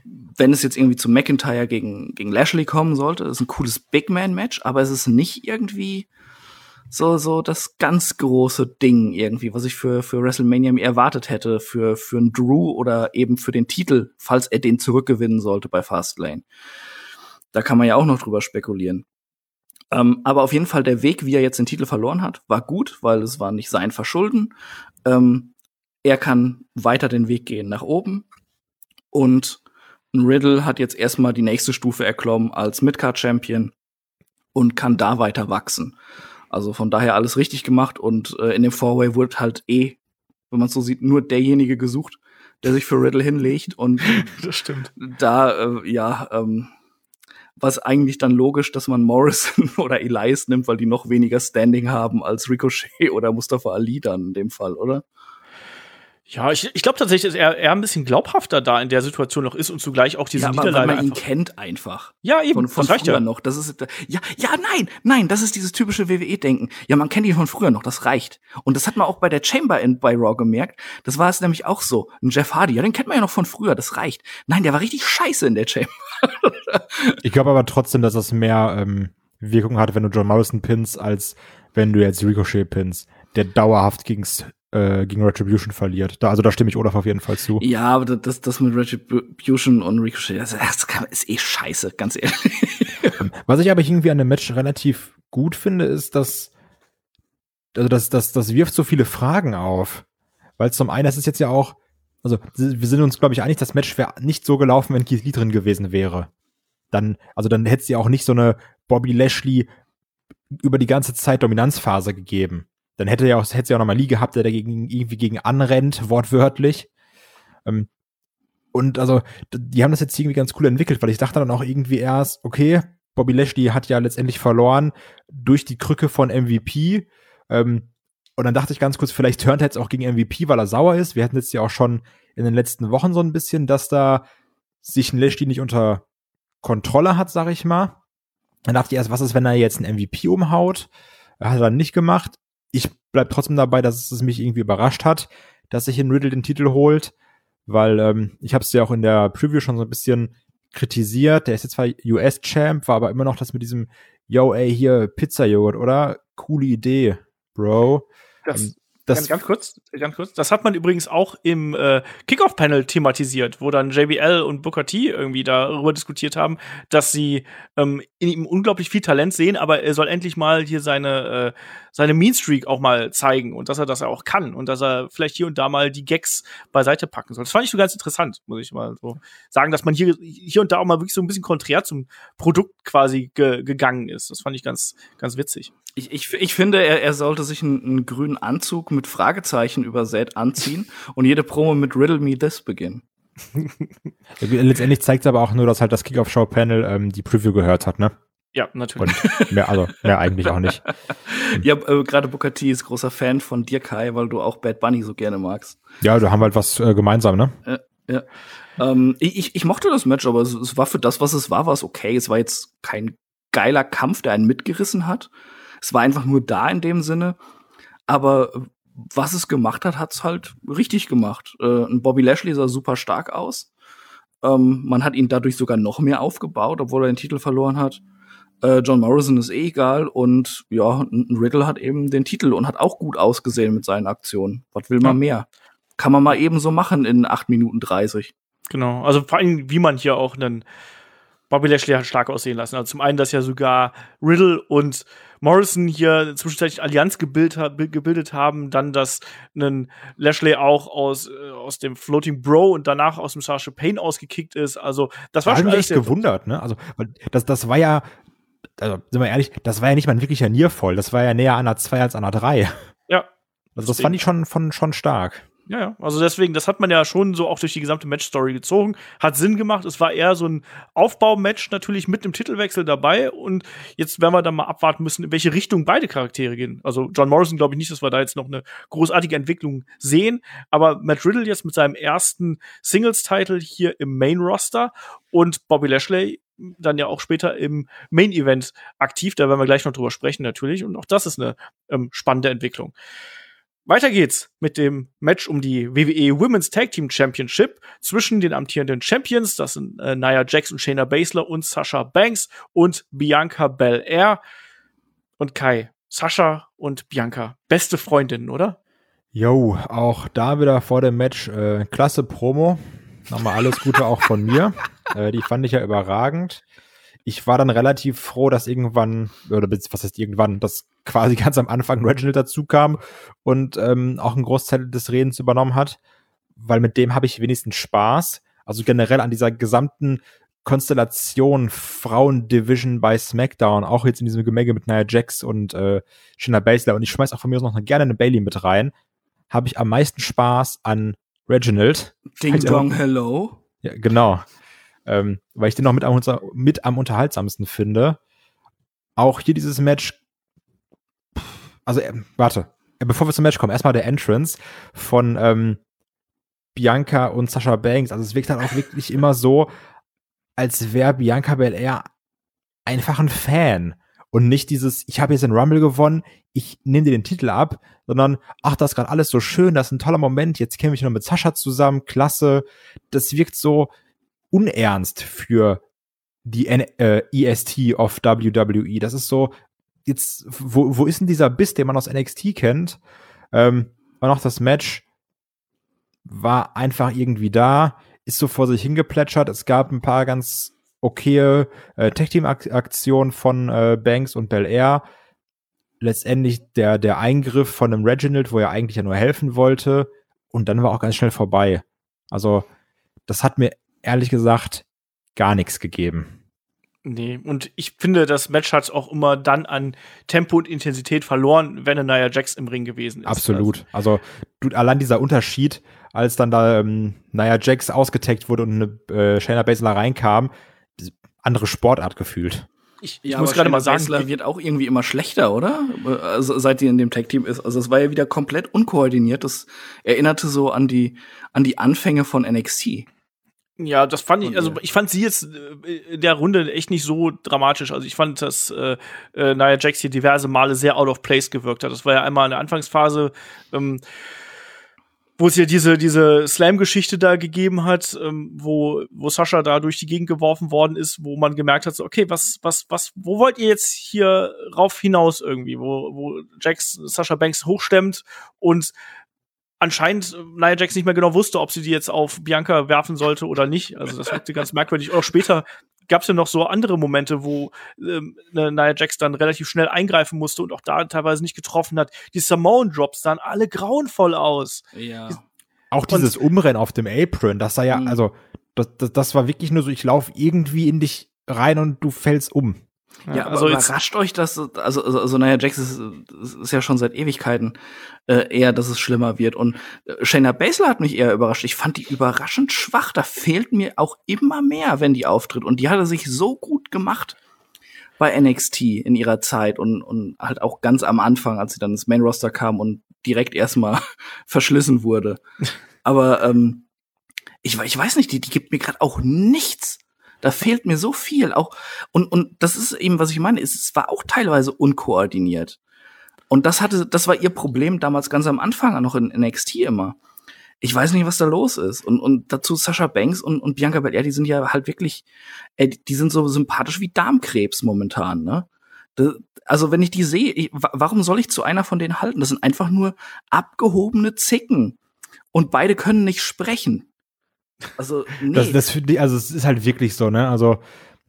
wenn es jetzt irgendwie zu McIntyre gegen Lashley kommen sollte, ist ein cooles Big-Man-Match, aber es ist nicht irgendwie so das ganz große Ding irgendwie, was ich für WrestleMania erwartet hätte, für einen Drew oder eben für den Titel, falls er den zurückgewinnen sollte bei Fastlane. Da kann man ja auch noch drüber spekulieren. Aber auf jeden Fall der Weg, wie er jetzt den Titel verloren hat, war gut, weil es war nicht sein Verschulden. Er kann weiter den Weg gehen nach oben. Und Riddle hat jetzt erstmal die nächste Stufe erklommen als Midcard-Champion und kann da weiter wachsen. Also von daher alles richtig gemacht. Und in dem Four-Way wurde halt wenn man es so sieht, nur derjenige gesucht, der sich für Riddle hinlegt. Und das stimmt. Da, was eigentlich dann logisch, dass man Morrison oder Elias nimmt, weil die noch weniger Standing haben als Ricochet oder Mustafa Ali dann in dem Fall, oder? Ja, ich glaube tatsächlich, dass er ein bisschen glaubhafter da in der Situation noch ist und zugleich auch diese Niederlage. Weil man ihn kennt einfach. Ja, eben. Von früher noch. Das ist, nein, das ist dieses typische WWE-Denken. Ja, man kennt ihn von früher noch, das reicht. Und das hat man auch bei der Chamber bei Raw gemerkt. Das war es nämlich auch so. Ein Jeff Hardy, ja, den kennt man ja noch von früher, das reicht. Nein, der war richtig scheiße in der Chamber. Ich glaube aber trotzdem, dass das mehr Wirkung hat, wenn du John Morrison pinst, als wenn du jetzt Ricochet pinst, der dauerhaft gegen Retribution verliert. Da stimme ich Olaf auf jeden Fall zu. Ja, aber das mit Retribution und Ricochet, das ist scheiße, ganz ehrlich. Was ich aber irgendwie an dem Match relativ gut finde, ist, dass das wirft so viele Fragen auf. Weil zum einen, das ist jetzt ja auch, also wir sind uns, glaube ich, einig, das Match wäre nicht so gelaufen, wenn Keith Lee drin gewesen wäre. Dann hätte es ja auch nicht so eine Bobby Lashley über die ganze Zeit Dominanzphase gegeben. Dann hätte sie auch nochmal Lee gehabt, der irgendwie gegen anrennt, wortwörtlich. Und also, die haben das jetzt irgendwie ganz cool entwickelt, weil ich dachte dann auch irgendwie erst, okay, Bobby Lashley hat ja letztendlich verloren durch die Krücke von MVP. Und dann dachte ich ganz kurz, vielleicht turnt er jetzt auch gegen MVP, weil er sauer ist. Wir hatten jetzt ja auch schon in den letzten Wochen so ein bisschen, dass da sich ein Lashley nicht unter Kontrolle hat, sag ich mal. Dann dachte ich erst, was ist, wenn er jetzt einen MVP umhaut? Hat er dann nicht gemacht. Ich bleib trotzdem dabei, dass es mich irgendwie überrascht hat, dass sich in Riddle den Titel holt, weil ich habe es ja auch in der Preview schon so ein bisschen kritisiert. Der ist jetzt zwar US-Champ, war aber immer noch das mit diesem yo, ey, hier Pizza-Joghurt, oder? Coole Idee, Bro. Ganz kurz. Das hat man übrigens auch im Kickoff-Panel thematisiert, wo dann JBL und Booker T irgendwie darüber diskutiert haben, dass sie in ihm unglaublich viel Talent sehen, aber er soll endlich mal hier seine Mean Streak auch mal zeigen und dass er das auch kann und dass er vielleicht hier und da mal die Gags beiseite packen soll. Das fand ich so ganz interessant, muss ich mal so sagen, dass man hier und da auch mal wirklich so ein bisschen konträr zum Produkt quasi gegangen ist. Das fand ich ganz, ganz witzig. Ich finde, er sollte sich einen grünen Anzug mit Fragezeichen übersät anziehen und jede Promo mit Riddle Me This beginnen. Letztendlich zeigt es aber auch nur, dass halt das Kick-Off-Show-Panel die Preview gehört hat, ne? Ja, natürlich. Und mehr eigentlich auch nicht. Ja, gerade Booker T ist großer Fan von dir, Kai, weil du auch Bad Bunny so gerne magst. Ja, da haben wir halt was gemeinsam, ne? Ja. Ich mochte das Match, aber es war für das, was es war es okay. Es war jetzt kein geiler Kampf, der einen mitgerissen hat. Es war einfach nur da in dem Sinne. Aber was es gemacht hat, hat's halt richtig gemacht. Ein Bobby Lashley sah super stark aus. Man hat ihn dadurch sogar noch mehr aufgebaut, obwohl er den Titel verloren hat. John Morrison ist egal. Und ja, ein Riddle hat eben den Titel und hat auch gut ausgesehen mit seinen Aktionen. Was will man mehr? Kann man mal eben so machen in 8 Minuten 30. Genau. Also vor allem, wie man hier auch einen Bobby Lashley hat stark aussehen lassen. Also zum einen, dass ja sogar Riddle und Morrison hier zwischenzeitlich Allianz gebildet haben, dann, dass ein Lashley auch aus dem Floating Bro und danach aus dem Sasha Payne ausgekickt ist. Also das war schon echt gewundert, ne? Also das war ja, also sind wir ehrlich, das war ja nicht mal ein wirklicher Nearfall. Das war ja näher an einer 2 als an einer 3. Ja. Also das fand ich schon stark. Ja, also deswegen, das hat man ja schon so auch durch die gesamte Match-Story gezogen. Hat Sinn gemacht. Es war eher so ein Aufbaumatch natürlich mit dem Titelwechsel dabei. Und jetzt werden wir dann mal abwarten müssen, in welche Richtung beide Charaktere gehen. Also John Morrison glaube ich nicht, dass wir da jetzt noch eine großartige Entwicklung sehen. Aber Matt Riddle jetzt mit seinem ersten Singles-Title hier im Main-Roster und Bobby Lashley dann ja auch später im Main-Event aktiv. Da werden wir gleich noch drüber sprechen natürlich. Und auch das ist eine spannende Entwicklung. Weiter geht's mit dem Match um die WWE Women's Tag Team Championship zwischen den amtierenden Champions. Das sind Nia Jax und Shayna Baszler und Sasha Banks und Bianca Belair. Und Kai, Sasha und Bianca, beste Freundinnen, oder? Jo, auch da wieder vor dem Match klasse Promo. Nochmal alles Gute auch von mir. Die fand ich ja überragend. Ich war dann relativ froh, dass irgendwann, oder was heißt irgendwann, dass quasi ganz am Anfang Reginald dazu kam und auch einen Großteil des Redens übernommen hat, weil mit dem habe ich wenigstens Spaß. Also generell an dieser gesamten Konstellation Frauen-Division bei SmackDown, auch jetzt in diesem Gemenge mit Nia Jax und Shayna Baszler, und ich schmeiß auch von mir aus noch gerne eine Bayley mit rein, habe ich am meisten Spaß an Reginald. Ding Dong Hello. Ja, genau. Weil ich den noch mit am unterhaltsamsten finde. Auch hier dieses Match, also bevor wir zum Match kommen, erstmal der Entrance von Bianca und Sasha Banks. Also es wirkt dann auch wirklich immer so, als wäre Bianca Belair einfach ein Fan und nicht dieses, ich habe jetzt den Rumble gewonnen, ich nehme dir den Titel ab, sondern, ach, das ist gerade alles so schön, das ist ein toller Moment, jetzt käme ich noch mit Sascha zusammen, klasse. Das wirkt so unernst für die EST of WWE. Das ist so, jetzt, wo ist denn dieser Biss, den man aus NXT kennt? Und auch das Match war einfach irgendwie da, ist so vor sich hingeplätschert. Es gab ein paar ganz okaye Tag-Team-Aktionen von Banks und Belair. Letztendlich der Eingriff von einem Reginald, wo er eigentlich ja nur helfen wollte. Und dann war auch ganz schnell vorbei. Also, das hat mir ehrlich gesagt gar nichts gegeben. Nee, und ich finde, das Match hat auch immer dann an Tempo und Intensität verloren, wenn eine Nia Jax im Ring gewesen ist. Absolut. Also allein dieser Unterschied, als dann da Nia Jax ausgetaggt wurde und eine Shayna Baszler reinkam, andere Sportart gefühlt. Ich muss gerade mal sagen, Baszler wird auch irgendwie immer schlechter, oder? Also, seit die in dem Tag-Team ist. Also es war ja wieder komplett unkoordiniert. Das erinnerte so an die Anfänge von NXT. Ja, das fand ich, also ich fand sie jetzt in der Runde echt nicht so dramatisch. Also ich fand, dass Nia Jax hier diverse Male sehr out of place gewirkt hat. Das war ja einmal in der Anfangsphase, wo es ja diese Slam-Geschichte da gegeben hat, wo Sasha da durch die Gegend geworfen worden ist, wo man gemerkt hat, so, okay, wo wollt ihr jetzt hier rauf hinaus irgendwie, wo Jax Sasha Banks hochstemmt und anscheinend Nia Jax nicht mehr genau wusste, ob sie die jetzt auf Bianca werfen sollte oder nicht. Also das wirkte ganz merkwürdig. Auch später gab es ja noch so andere Momente, wo Nia Jax dann relativ schnell eingreifen musste und auch da teilweise nicht getroffen hat. Die Samoan-Drops sahen alle grauenvoll aus. Ja. Auch dieses Umrennen auf dem Apron, das sah ja, also das war wirklich nur so, ich laufe irgendwie in dich rein und du fällst um. Ja, aber also überrascht euch das, also Nia Jax ist ja schon seit Ewigkeiten eher, dass es schlimmer wird. Und Shayna Baszler hat mich eher überrascht. Ich fand die überraschend schwach. Da fehlt mir auch immer mehr, wenn die auftritt. Und die hatte sich so gut gemacht bei NXT in ihrer Zeit und halt auch ganz am Anfang, als sie dann ins Main Roster kam und direkt erstmal verschlissen wurde. Aber ich weiß nicht, die gibt mir gerade auch nichts. Da fehlt mir so viel. Auch und das ist eben, was ich meine, es war auch teilweise unkoordiniert. Und das war ihr Problem damals ganz am Anfang, noch in NXT immer. Ich weiß nicht, was da los ist. Und dazu Sasha Banks und Bianca Belair, die sind ja halt wirklich, die sind so sympathisch wie Darmkrebs momentan, ne? Also wenn ich die sehe, warum soll ich zu einer von denen halten? Das sind einfach nur abgehobene Zicken. Und beide können nicht sprechen. Also, nee. Das finde ich, also es ist halt wirklich so, ne? Also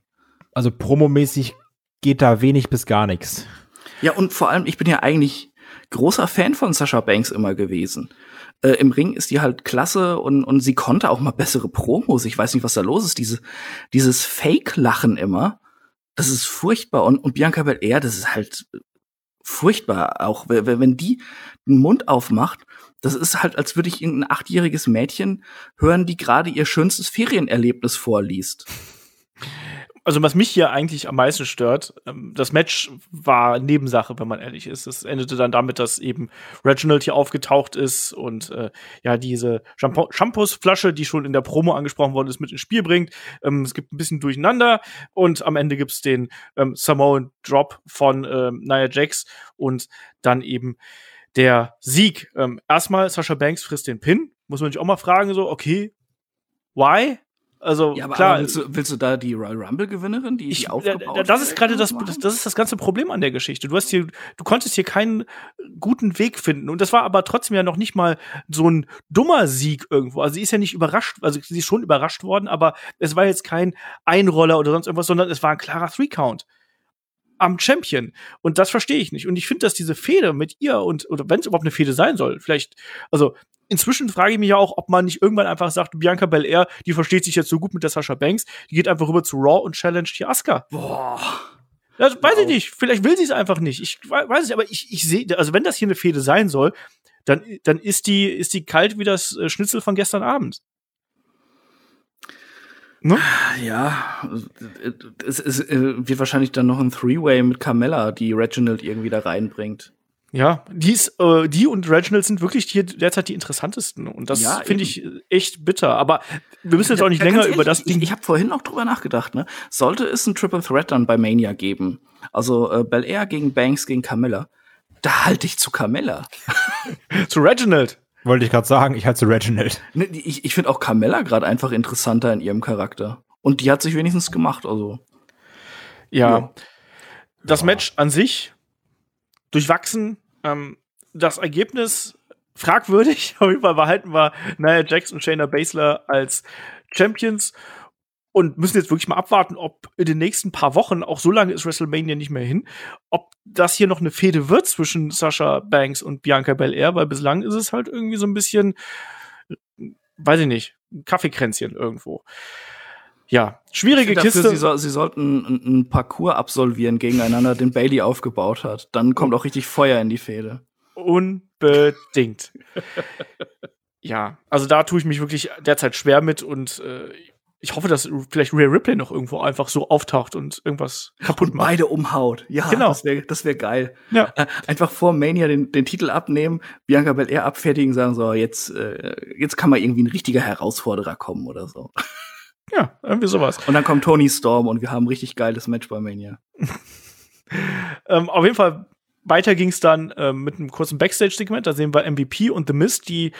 promomäßig geht da wenig bis gar nichts. Ja, und vor allem, ich bin ja eigentlich großer Fan von Sasha Banks immer gewesen. Im Ring ist die halt klasse und sie konnte auch mal bessere Promos. Ich weiß nicht, was da los ist. Dieses Fake-Lachen immer, das ist furchtbar. Und Bianca Belair, das ist halt furchtbar. Auch wenn die den Mund aufmacht, das ist halt, als würde ich irgendein 8-jähriges Mädchen hören, die gerade ihr schönstes Ferienerlebnis vorliest. Also was mich hier eigentlich am meisten stört, das Match war Nebensache, wenn man ehrlich ist. Es endete dann damit, dass eben Reginald hier aufgetaucht ist und ja diese Shampoosflasche, die schon in der Promo angesprochen worden ist, mit ins Spiel bringt. Es gibt ein bisschen Durcheinander und am Ende gibt's den Samoan Drop von Nia Jax und dann eben der Sieg. Erstmal, Sasha Banks frisst den Pin. Muss man sich auch mal fragen, so, okay, why? Also, Ja, aber, klar. aber willst du da die Royal Rumble-Gewinnerin, die aufgebaut das ist gerade das das ist das ganze Problem an der Geschichte. Du konntest hier keinen guten Weg finden. Und das war aber trotzdem ja noch nicht mal so ein dummer Sieg irgendwo. Also sie ist ja nicht überrascht, also sie ist schon überrascht worden, aber es war jetzt kein Einroller oder sonst irgendwas, sondern es war ein klarer Three-Count am Champion. Und das verstehe ich nicht. Und ich finde, dass diese Fehde mit ihr oder wenn es überhaupt eine Fehde sein soll, vielleicht, also inzwischen frage ich mich ja auch, ob man nicht irgendwann einfach sagt, Bianca Belair, die versteht sich jetzt so gut mit der Sasha Banks, die geht einfach rüber zu Raw und challenged hier Asuka. Boah. Das weiß ich nicht. Vielleicht will sie es einfach nicht. Ich weiß es, aber ich sehe, also wenn das hier eine Fehde sein soll, dann ist die kalt wie das Schnitzel von gestern Abend. Ne? Ja, es wird wahrscheinlich dann noch ein Three-Way mit Carmella, die Reginald irgendwie da reinbringt. Ja, die und Reginald sind wirklich hier derzeit die interessantesten. Und das finde ich echt bitter. Aber wir müssen jetzt auch nicht länger über das Ding. Ich habe vorhin noch drüber nachgedacht, ne? Sollte es ein Triple Threat dann bei Mania geben, also Belair gegen Banks gegen Carmella, da halte ich zu Carmella. Zu Reginald. Wollte ich gerade sagen, ich halte zu Reginald. Ne, ich finde auch Carmella gerade einfach interessanter in ihrem Charakter. Und die hat sich wenigstens gemacht, also. Ja. Das Match an sich durchwachsen. Das Ergebnis fragwürdig. Auf jeden Fall behalten wir Nia Jax und Shayna Baszler als Champions und müssen jetzt wirklich mal abwarten, ob in den nächsten paar Wochen, auch so lange ist WrestleMania nicht mehr hin, ob das hier noch eine Fehde wird zwischen Sasha Banks und Bianca Belair, weil bislang ist es halt irgendwie so ein bisschen, weiß ich nicht, ein Kaffeekränzchen irgendwo. Ja, schwierige Kiste. Sie sollten einen Parcours absolvieren gegeneinander, den Bayley aufgebaut hat. Dann kommt auch richtig Feuer in die Fehde. Unbedingt. Ja, also da tue ich mich wirklich derzeit schwer mit und ich hoffe, dass vielleicht Rhea Ripley noch irgendwo einfach so auftaucht und irgendwas kaputt macht. Beide umhaut. Ja, genau. Das wär geil. Ja. Einfach vor Mania den Titel abnehmen, Bianca Belair abfertigen, sagen so, jetzt kann mal irgendwie ein richtiger Herausforderer kommen oder so. Ja, irgendwie sowas. Und dann kommt Toni Storm und wir haben ein richtig geiles Match bei Mania. Auf jeden Fall, weiter ging's dann mit einem kurzen Backstage-Segment. Da sehen wir MVP und The Miz, die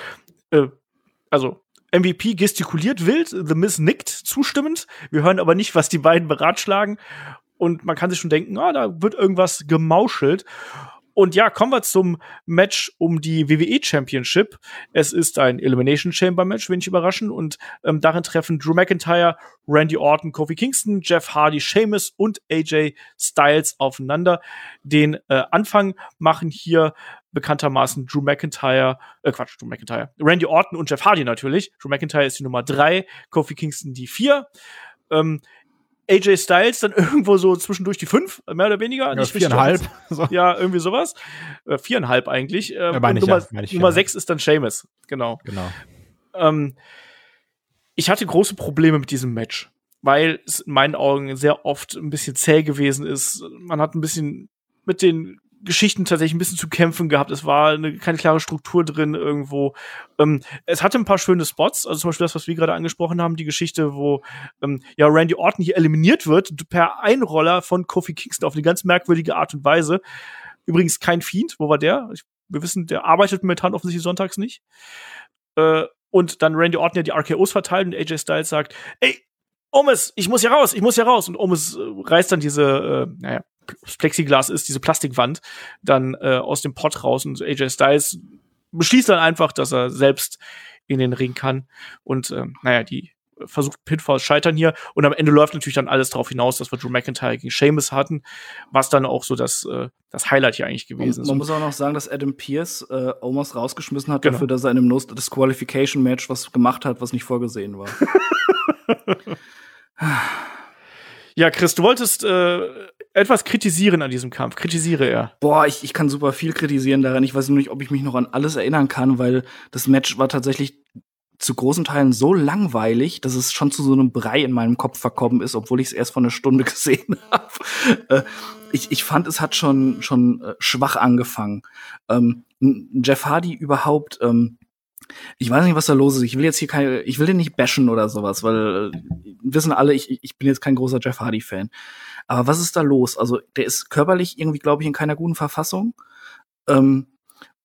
also MVP gestikuliert wild, The Miz nickt zustimmend. Wir hören aber nicht, was die beiden beratschlagen. Und man kann sich schon denken, da wird irgendwas gemauschelt. Und ja, kommen wir zum Match um die WWE Championship. Es ist ein Elimination Chamber Match, wenig überraschend. Und darin treffen Drew McIntyre, Randy Orton, Kofi Kingston, Jeff Hardy, Sheamus und AJ Styles aufeinander. Den Anfang machen hier bekanntermaßen Randy Orton und Jeff Hardy natürlich. Drew McIntyre ist die Nummer 3, Kofi Kingston die 4. AJ Styles dann irgendwo so zwischendurch die 5, mehr oder weniger. Ja, 4,5. So. Ja, irgendwie sowas. 4,5 eigentlich. Nummer 6 ist dann Sheamus. Genau. Ich hatte große Probleme mit diesem Match, weil es in meinen Augen sehr oft ein bisschen zäh gewesen ist. Man hat ein bisschen mit den Geschichten tatsächlich ein bisschen zu kämpfen gehabt. Es war keine klare Struktur drin irgendwo. Es hatte ein paar schöne Spots, also zum Beispiel das, was wir gerade angesprochen haben, die Geschichte, wo Randy Orton hier eliminiert wird per Einroller von Kofi Kingston auf eine ganz merkwürdige Art und Weise. Übrigens kein Fiend, wo war der? Wir wissen, der arbeitet momentan offensichtlich sonntags nicht. Und dann Randy Orton ja die RKOs verteilt und AJ Styles sagt, ey, Omis, ich muss hier raus. Und Omis reißt dann diese, das Plexiglas ist, diese Plastikwand, dann aus dem Pott raus und AJ Styles beschließt dann einfach, dass er selbst in den Ring kann und die versucht Pinfalls scheitern hier und am Ende läuft natürlich dann alles darauf hinaus, dass wir Drew McIntyre gegen Sheamus hatten, was dann auch so das Highlight hier eigentlich gewesen ist. Man muss auch noch sagen, dass Adam Pearce Omos rausgeschmissen hat dafür, dass er in einem No-Disqualification-Match was gemacht hat, was nicht vorgesehen war. Ja, Chris, du wolltest etwas kritisieren an diesem Kampf. Kritisiere er. Boah, ich kann super viel kritisieren daran. Ich weiß nur nicht, ob ich mich noch an alles erinnern kann, weil das Match war tatsächlich zu großen Teilen so langweilig, dass es schon zu so einem Brei in meinem Kopf verkommen ist, obwohl ich es erst vor einer Stunde gesehen habe. Ich fand, es hat schon schwach angefangen. Jeff Hardy überhaupt, ich weiß nicht, was da los ist. Ich will den nicht bashen oder sowas, weil wissen alle, ich bin jetzt kein großer Jeff Hardy-Fan. Aber was ist da los? Also, der ist körperlich irgendwie, glaube ich, in keiner guten Verfassung.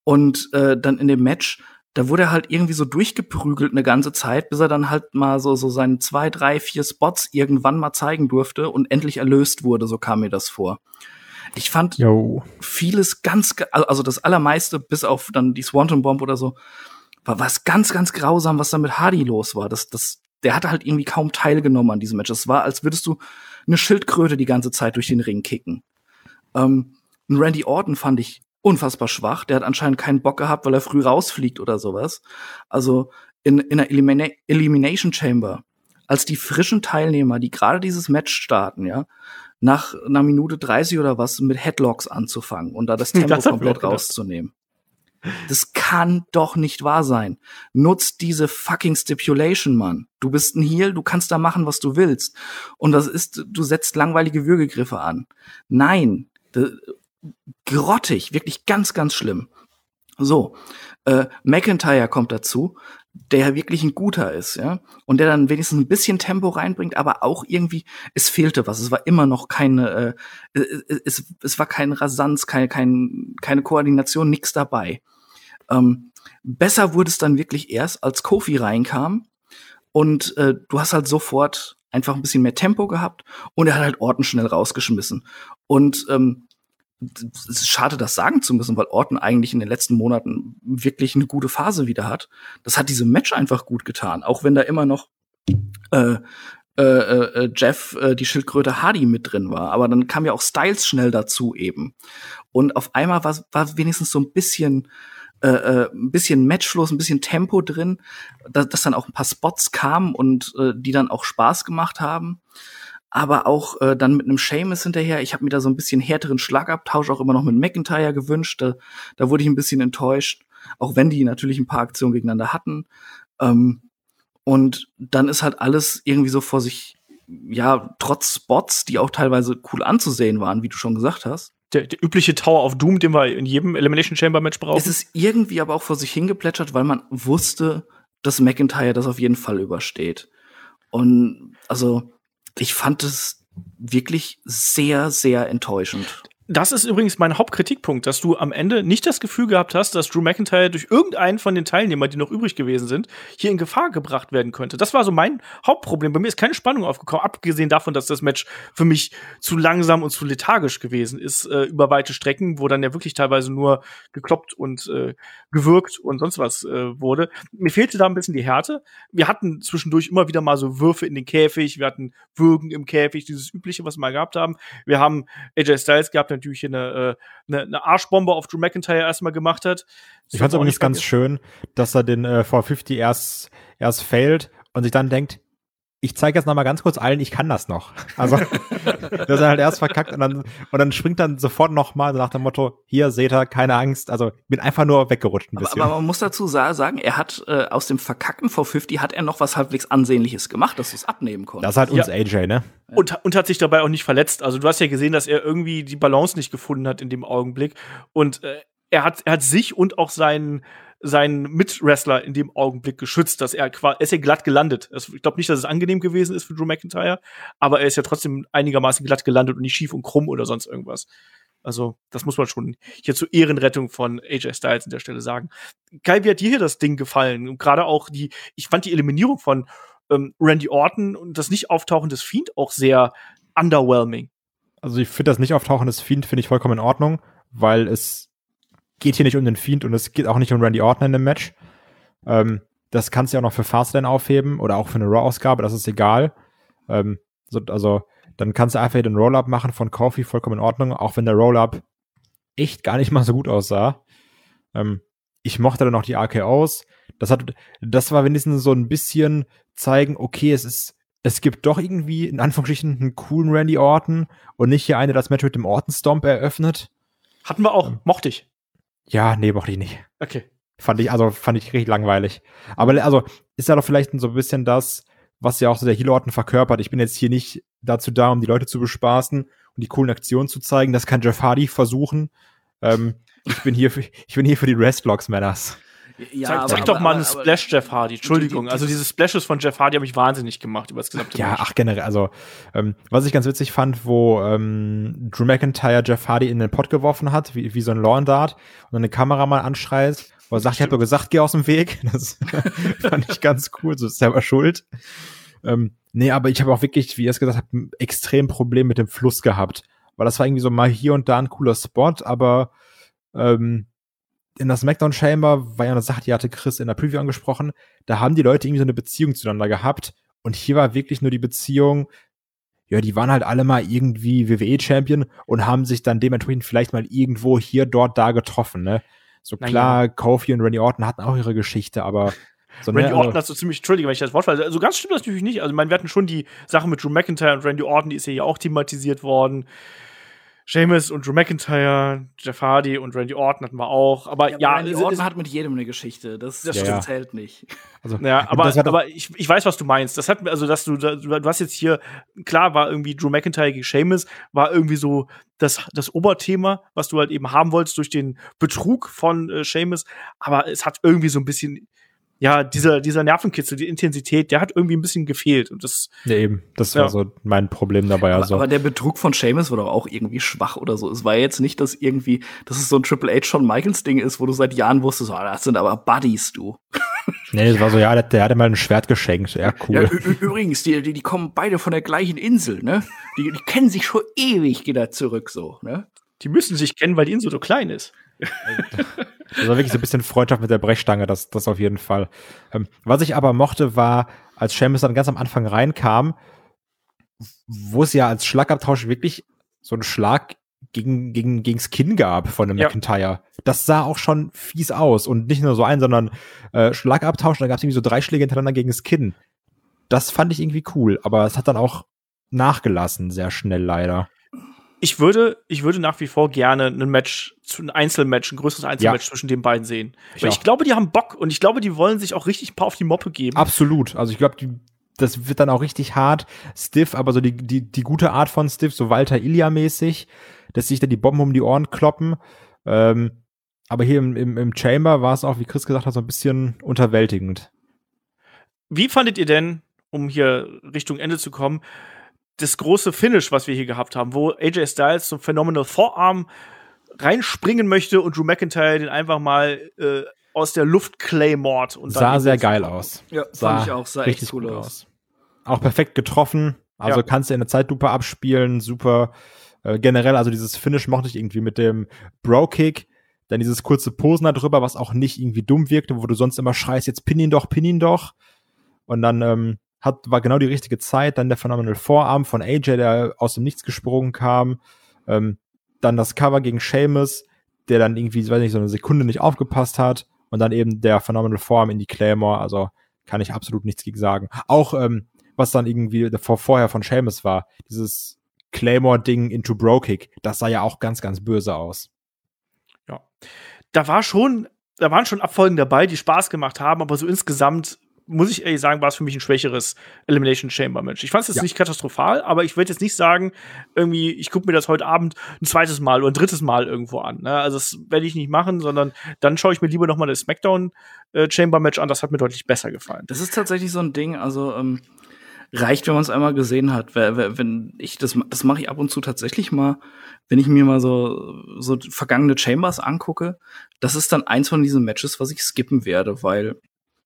Und dann in dem Match, da wurde er halt irgendwie so durchgeprügelt eine ganze Zeit, bis er dann halt mal so seine 2, 3, 4 Spots irgendwann mal zeigen durfte und endlich erlöst wurde, so kam mir das vor. Ich fand vieles also das Allermeiste, bis auf dann die Swanton Bomb oder so, war was ganz, ganz grausam, was da mit Hardy los war. Der hatte halt irgendwie kaum teilgenommen an diesem Match. Es war, als würdest du eine Schildkröte die ganze Zeit durch den Ring kicken. Randy Orton fand ich unfassbar schwach. Der hat anscheinend keinen Bock gehabt, weil er früh rausfliegt oder sowas. Also in einer Elimination Chamber, als die frischen Teilnehmer, die gerade dieses Match starten, ja, nach einer Minute 30 oder was mit Headlocks anzufangen und da das Tempo komplett rauszunehmen. Das kann doch nicht wahr sein. Nutzt diese fucking Stipulation, Mann. Du bist ein Heel, du kannst da machen, was du willst. Und das ist, du setzt langweilige Würgegriffe an. Nein, grottig, wirklich ganz, ganz schlimm. So, McIntyre kommt dazu, der wirklich ein guter ist, ja, und der dann wenigstens ein bisschen Tempo reinbringt, aber auch irgendwie, es fehlte was. Es war immer noch keine, es war kein Rasanz, keine Koordination, nix dabei. Besser wurde es dann wirklich erst, als Kofi reinkam und du hast halt sofort einfach ein bisschen mehr Tempo gehabt und er hat halt Orton schnell rausgeschmissen. Und es ist schade, das sagen zu müssen, weil Orton eigentlich in den letzten Monaten wirklich eine gute Phase wieder hat. Das hat diesem Match einfach gut getan, auch wenn da immer noch Jeff, die Schildkröte Hardy mit drin war. Aber dann kam ja auch Styles schnell dazu eben. Und auf einmal war wenigstens so ein bisschen Matchfluss, ein bisschen Tempo drin, dass dann auch ein paar Spots kamen und die dann auch Spaß gemacht haben. Aber auch dann mit einem Sheamus hinterher. Ich habe mir da so ein bisschen härteren Schlagabtausch auch immer noch mit McIntyre gewünscht. Da wurde ich ein bisschen enttäuscht, auch wenn die natürlich ein paar Aktionen gegeneinander hatten. Und dann ist halt alles irgendwie so vor sich, ja, trotz Spots, die auch teilweise cool anzusehen waren, wie du schon gesagt hast. Der übliche Tower of Doom, den wir in jedem Elimination Chamber Match brauchen. Es ist irgendwie aber auch vor sich hingeplätschert, weil man wusste, dass McIntyre das auf jeden Fall übersteht. Und also ich fand es wirklich sehr, sehr enttäuschend. Das ist übrigens mein Hauptkritikpunkt, dass du am Ende nicht das Gefühl gehabt hast, dass Drew McIntyre durch irgendeinen von den Teilnehmern, die noch übrig gewesen sind, hier in Gefahr gebracht werden könnte. Das war so mein Hauptproblem. Bei mir ist keine Spannung aufgekommen, abgesehen davon, dass das Match für mich zu langsam und zu lethargisch gewesen ist, über weite Strecken, wo dann ja wirklich teilweise nur gekloppt und gewürgt und sonst was wurde. Mir fehlte da ein bisschen die Härte. Wir hatten zwischendurch immer wieder mal so Würfe in den Käfig, wir hatten Würgen im Käfig, dieses Übliche, was wir mal gehabt haben. Wir haben AJ Styles gehabt, natürlich eine Arschbombe auf Drew McIntyre erstmal gemacht hat. Ich fand es aber nicht ganz schön, dass er den 450 erst failt und sich dann denkt, ich zeige jetzt noch mal ganz kurz allen, ich kann das noch. Also, dass er halt erst verkackt und dann springt dann sofort noch mal nach dem Motto, hier seht ihr, keine Angst. Also, bin einfach nur weggerutscht ein bisschen. Aber man muss dazu sagen, er hat aus dem verkackten V50 hat er noch was halbwegs Ansehnliches gemacht, dass du es abnehmen konntest. Das ist halt uns AJ, ne? Und hat sich dabei auch nicht verletzt. Also, du hast ja gesehen, dass er irgendwie die Balance nicht gefunden hat in dem Augenblick. Und er hat sich und auch seinen Mitwrestler in dem Augenblick geschützt, dass er ist ja glatt gelandet. Ich glaube nicht, dass es angenehm gewesen ist für Drew McIntyre, aber er ist ja trotzdem einigermaßen glatt gelandet und nicht schief und krumm oder sonst irgendwas. Also, das muss man schon hier zur Ehrenrettung von AJ Styles an der Stelle sagen. Kai, wie hat dir hier das Ding gefallen? Und gerade auch ich fand die Eliminierung von Randy Orton und das Nicht-Auftauchen des Fiend auch sehr underwhelming. Also, ich finde das Nicht-Auftauchen des Fiend finde ich vollkommen in Ordnung, weil es geht hier nicht um den Fiend und es geht auch nicht um Randy Orton in dem Match. Das kannst du ja auch noch für Fastlane aufheben oder auch für eine Raw-Ausgabe, das ist egal. Also, dann kannst du einfach den Roll-Up machen von Kofi, vollkommen in Ordnung, auch wenn der Roll-Up echt gar nicht mal so gut aussah. Ich mochte dann noch die RKOs. Das war wenigstens so ein bisschen zeigen, okay, es gibt doch irgendwie, in Anführungsstrichen, einen coolen Randy Orton und nicht hier eine, das Match mit dem Orton-Stomp eröffnet. Hatten wir auch, mochte ich. Ja, nee, mochte ich nicht. Okay. Fand ich richtig langweilig. Aber also ist ja doch vielleicht so ein bisschen das, was ja auch so der Heel Orton verkörpert. Ich bin jetzt hier nicht dazu da, um die Leute zu bespaßen und die coolen Aktionen zu zeigen. Das kann Jeff Hardy versuchen. Ich bin hier für die Restlocks, Männers. Zeig doch mal einen Splash Jeff Hardy. Entschuldigung, also diese Splashes von Jeff Hardy haben mich wahnsinnig gemacht über das gesamte Match. Generell, also was ich ganz witzig fand, wo Drew McIntyre Jeff Hardy in den Pott geworfen hat, wie so ein Lawn Dart, und dann eine Kameramann anschreit, wo er sagt, ich hab doch gesagt, geh aus dem Weg. Das fand ich ganz cool, so ist selber schuld. Nee, aber ich habe auch wirklich, wie ihr es gesagt habt, ein extrem Problem mit dem Fluss gehabt, weil das war irgendwie so mal hier und da ein cooler Spot, aber in der SmackDown Chamber war ja eine Sache, die hatte Chris in der Preview angesprochen, da haben die Leute irgendwie so eine Beziehung zueinander gehabt und hier war wirklich nur die Beziehung, ja, die waren halt alle mal irgendwie WWE-Champion und haben sich dann dementsprechend vielleicht mal irgendwo hier, dort, da getroffen, ne? So klar, Kofi und Randy Orton hatten auch ihre Geschichte, aber so, Randy Orton hat so ziemlich, Entschuldige, wenn ich das Wort falle, also ganz stimmt das natürlich nicht, also ich meine, wir hatten schon die Sache mit Drew McIntyre und Randy Orton, die ist ja hier auch thematisiert worden. Sheamus und Drew McIntyre, Jeff Hardy und Randy Orton hatten wir auch. Aber Randy Orton hat mit jedem eine Geschichte. Das zählt nicht. Also, aber ich weiß, was du meinst. Das hat, also, du hast jetzt hier, klar war irgendwie Drew McIntyre gegen Sheamus, war irgendwie so das Oberthema, was du halt eben haben wolltest durch den Betrug von Sheamus. Aber es hat irgendwie so ein bisschen, dieser Nervenkitzel, die Intensität, der hat irgendwie ein bisschen gefehlt. Und das war so mein Problem dabei. Aber der Betrug von Sheamus war doch auch irgendwie schwach oder so. Es war jetzt nicht, dass es so ein Triple H Shawn Michaels Ding ist, wo du seit Jahren wusstest, das sind aber Buddies, du. Nee, es war so, der hatte mal ein Schwert geschenkt. Ja, cool. Ja, übrigens, die kommen beide von der gleichen Insel, ne? Die kennen sich schon ewig, geht da zurück so, ne? Die müssen sich kennen, weil die Insel so klein ist. Das war wirklich so ein bisschen Freundschaft mit der Brechstange, das auf jeden Fall. Was ich aber mochte, war, als Sheamus dann ganz am Anfang reinkam, wo es ja als Schlagabtausch wirklich so einen Schlag gegens Kinn gab von dem McIntyre. Das sah auch schon fies aus. Und nicht nur so ein, sondern Schlagabtausch, da gab es irgendwie so 3 Schläge hintereinander gegens Kinn. Das fand ich irgendwie cool, aber es hat dann auch nachgelassen, sehr schnell leider. Ich würde nach wie vor gerne ein größeres Einzelmatch zwischen den beiden sehen. Weil ich glaube, die haben Bock und ich glaube, die wollen sich auch richtig ein paar auf die Moppe geben. Absolut. Also ich glaube, das wird dann auch richtig hart, stiff, aber so die gute Art von stiff, so Walter Ilja-mäßig, dass sich dann die Bomben um die Ohren kloppen. Aber hier im Chamber war es auch, wie Chris gesagt hat, so ein bisschen unterwältigend. Wie fandet ihr denn, um hier Richtung Ende zu kommen, das große Finish, was wir hier gehabt haben, wo AJ Styles zum Phenomenal Forearm reinspringen möchte und Drew McIntyre den einfach mal aus der Luft claymort. Und sah sehr geil aus. Ja, fand ich auch. Sah echt cool aus. Auch perfekt getroffen. Also kannst du in der Zeitlupe abspielen. Super. Generell, also dieses Finish mochte ich irgendwie mit dem Bro-Kick. Dann dieses kurze Posen da drüber, was auch nicht irgendwie dumm wirkte, wo du sonst immer schreist, jetzt pin ihn doch. Und dann war genau die richtige Zeit. Dann der Phenomenal Forearm von AJ, der aus dem Nichts gesprungen kam. Dann das Cover gegen Sheamus, der dann irgendwie, weiß nicht, so eine Sekunde nicht aufgepasst hat. Und dann eben der Phenomenal Forearm in die Claymore. Also kann ich absolut nichts gegen sagen. Auch was dann irgendwie vorher von Sheamus war, dieses Claymore-Ding into Bro-Kick, das sah ja auch ganz, ganz böse aus. Ja. Da waren schon Abfolgen dabei, die Spaß gemacht haben, aber so insgesamt muss ich ehrlich sagen, war es für mich ein schwächeres Elimination Chamber Match. Ich fand es jetzt nicht katastrophal, aber ich würde jetzt nicht sagen, irgendwie, ich gucke mir das heute Abend ein zweites Mal oder ein drittes Mal irgendwo an. Ne? Also das werde ich nicht machen, sondern dann schaue ich mir lieber noch mal das SmackDown Chamber Match an. Das hat mir deutlich besser gefallen. Das ist tatsächlich so ein Ding, also reicht, wenn man es einmal gesehen hat. Wenn ich das mache ich ab und zu tatsächlich mal, wenn ich mir mal so vergangene Chambers angucke, das ist dann eins von diesen Matches, was ich skippen werde, weil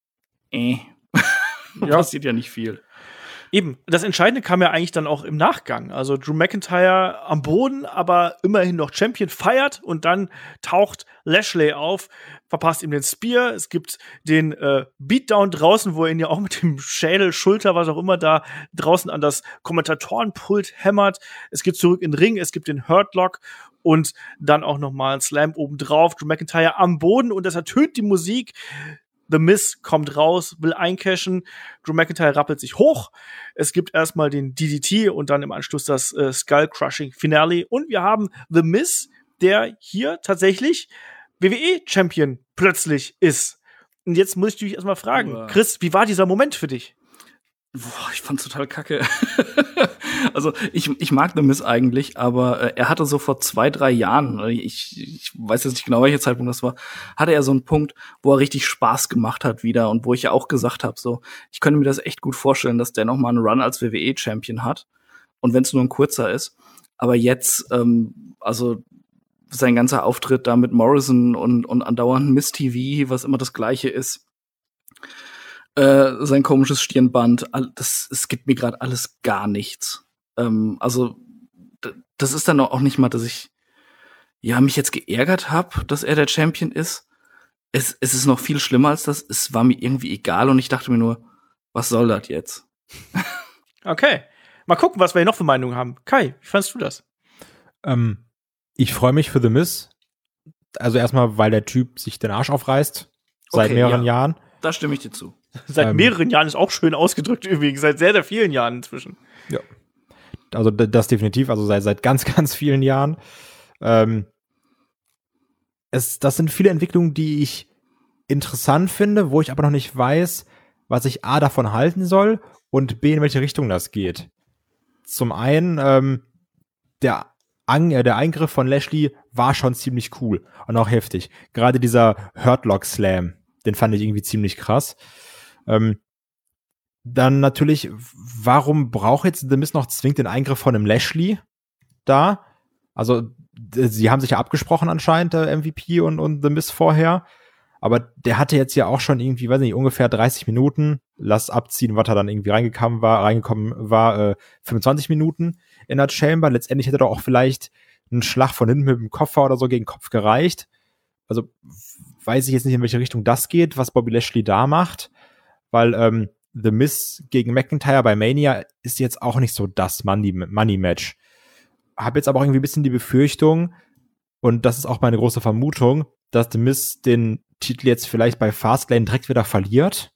passiert ja nicht viel. Eben, das Entscheidende kam ja eigentlich dann auch im Nachgang. Also Drew McIntyre am Boden, aber immerhin noch Champion, feiert und dann taucht Lashley auf, verpasst ihm den Spear. Es gibt den Beatdown draußen, wo er ihn ja auch mit dem Schädel, Schulter, was auch immer da draußen an das Kommentatorenpult hämmert. Es geht zurück in den Ring, es gibt den Hurtlock und dann auch noch mal ein Slam obendrauf. Drew McIntyre am Boden und das ertönt die Musik. The Miz kommt raus, will eincashen. Drew McIntyre rappelt sich hoch. Es gibt erstmal den DDT und dann im Anschluss das Skull-Crushing Finale. Und wir haben The Miz, der hier tatsächlich WWE-Champion plötzlich ist. Und jetzt muss ich dich erstmal fragen, Chris, wie war dieser Moment für dich? Boah, ich fand's total kacke. Also ich mag The Miz eigentlich, aber er hatte so vor 2-3 Jahren, ich weiß jetzt nicht genau, welcher Zeitpunkt das war, hatte er so einen Punkt, wo er richtig Spaß gemacht hat wieder und wo ich ja auch gesagt habe, so, ich könnte mir das echt gut vorstellen, dass der noch mal einen Run als WWE-Champion hat und wenn es nur ein kurzer ist. Aber jetzt, also sein ganzer Auftritt da mit Morrison und andauernd Miz TV, was immer das Gleiche ist, sein komisches Stirnband, es gibt mir gerade alles gar nichts. Also das ist dann auch nicht mal, dass ich mich jetzt geärgert habe, dass er der Champion ist. Es ist noch viel schlimmer als das. Es war mir irgendwie egal und ich dachte mir nur, was soll das jetzt? Okay. Mal gucken, was wir hier noch für Meinungen haben. Kai, wie fandst du das? Ich freue mich für The Miz. Also erstmal, weil der Typ sich den Arsch aufreißt. Seit mehreren Jahren. Da stimme ich dir zu. Seit mehreren Jahren ist auch schön ausgedrückt übrigens. Seit sehr, sehr vielen Jahren inzwischen. Ja. Also das definitiv. Also seit ganz, ganz vielen Jahren. Das sind viele Entwicklungen, die ich interessant finde, wo ich aber noch nicht weiß, was ich A davon halten soll und B, in welche Richtung das geht. Zum einen, der Eingriff von Lashley war schon ziemlich cool und auch heftig. Gerade dieser Hurtlock Slam, den fand ich irgendwie ziemlich krass. Dann natürlich, warum braucht jetzt The Miz noch zwingend den Eingriff von einem Lashley da? Also, sie haben sich ja abgesprochen anscheinend, der MVP und The Miz vorher. Aber der hatte jetzt ja auch schon irgendwie, weiß nicht, ungefähr 30 Minuten. Lass abziehen, was er dann irgendwie reingekommen war 25 Minuten in der Chamber. Letztendlich hätte doch auch vielleicht ein Schlag von hinten mit dem Koffer oder so gegen den Kopf gereicht. Also weiß ich jetzt nicht, in welche Richtung das geht, was Bobby Lashley da macht. Weil The Miz gegen McIntyre bei Mania ist jetzt auch nicht so das Money-Match. Hab jetzt aber auch irgendwie ein bisschen die Befürchtung, und das ist auch meine große Vermutung, dass The Miz den Titel jetzt vielleicht bei Fastlane direkt wieder verliert.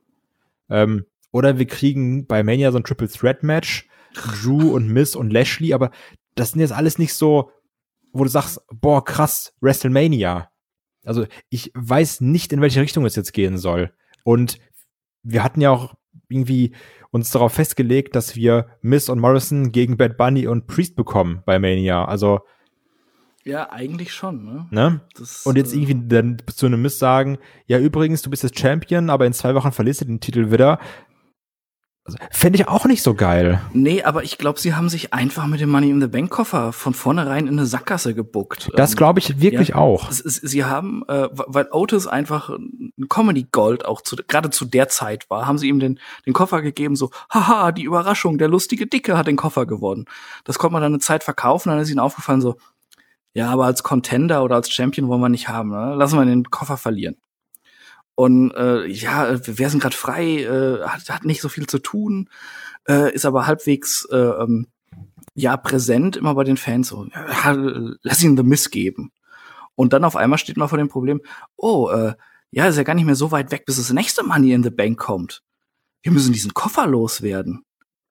Oder wir kriegen bei Mania so ein Triple Threat Match, Drew und Miz und Lashley, aber das sind jetzt alles nicht so, wo du sagst, boah, krass, WrestleMania. Also ich weiß nicht, in welche Richtung es jetzt gehen soll. Und wir hatten ja auch irgendwie uns darauf festgelegt, dass wir Miz und Morrison gegen Bad Bunny und Priest bekommen bei Mania. Also ja, eigentlich schon, ne? Und jetzt irgendwie dann zu einem Miz sagen, ja übrigens, du bist jetzt Champion, aber in 2 Wochen verlierst du den Titel wieder. Also, fände ich auch nicht so geil. Nee, aber ich glaube, sie haben sich einfach mit dem Money in the Bank Koffer von vornherein in eine Sackgasse gebuckt. Das glaube ich wirklich auch. Sie haben, weil Otis einfach ein Comedy Gold auch gerade zu der Zeit war, haben sie ihm den Koffer gegeben, so, haha, die Überraschung, der lustige Dicke hat den Koffer gewonnen. Das konnte man dann eine Zeit verkaufen, dann ist ihnen aufgefallen so, ja, aber als Contender oder als Champion wollen wir nicht haben, ne? Lassen wir den Koffer verlieren. Und wir sind gerade frei, hat nicht so viel zu tun, ist aber halbwegs präsent immer bei den Fans. So, lass ihn The Miz geben. Und dann auf einmal steht man vor dem Problem, ist ja gar nicht mehr so weit weg, bis das nächste Money in the Bank kommt. Wir müssen diesen Koffer loswerden.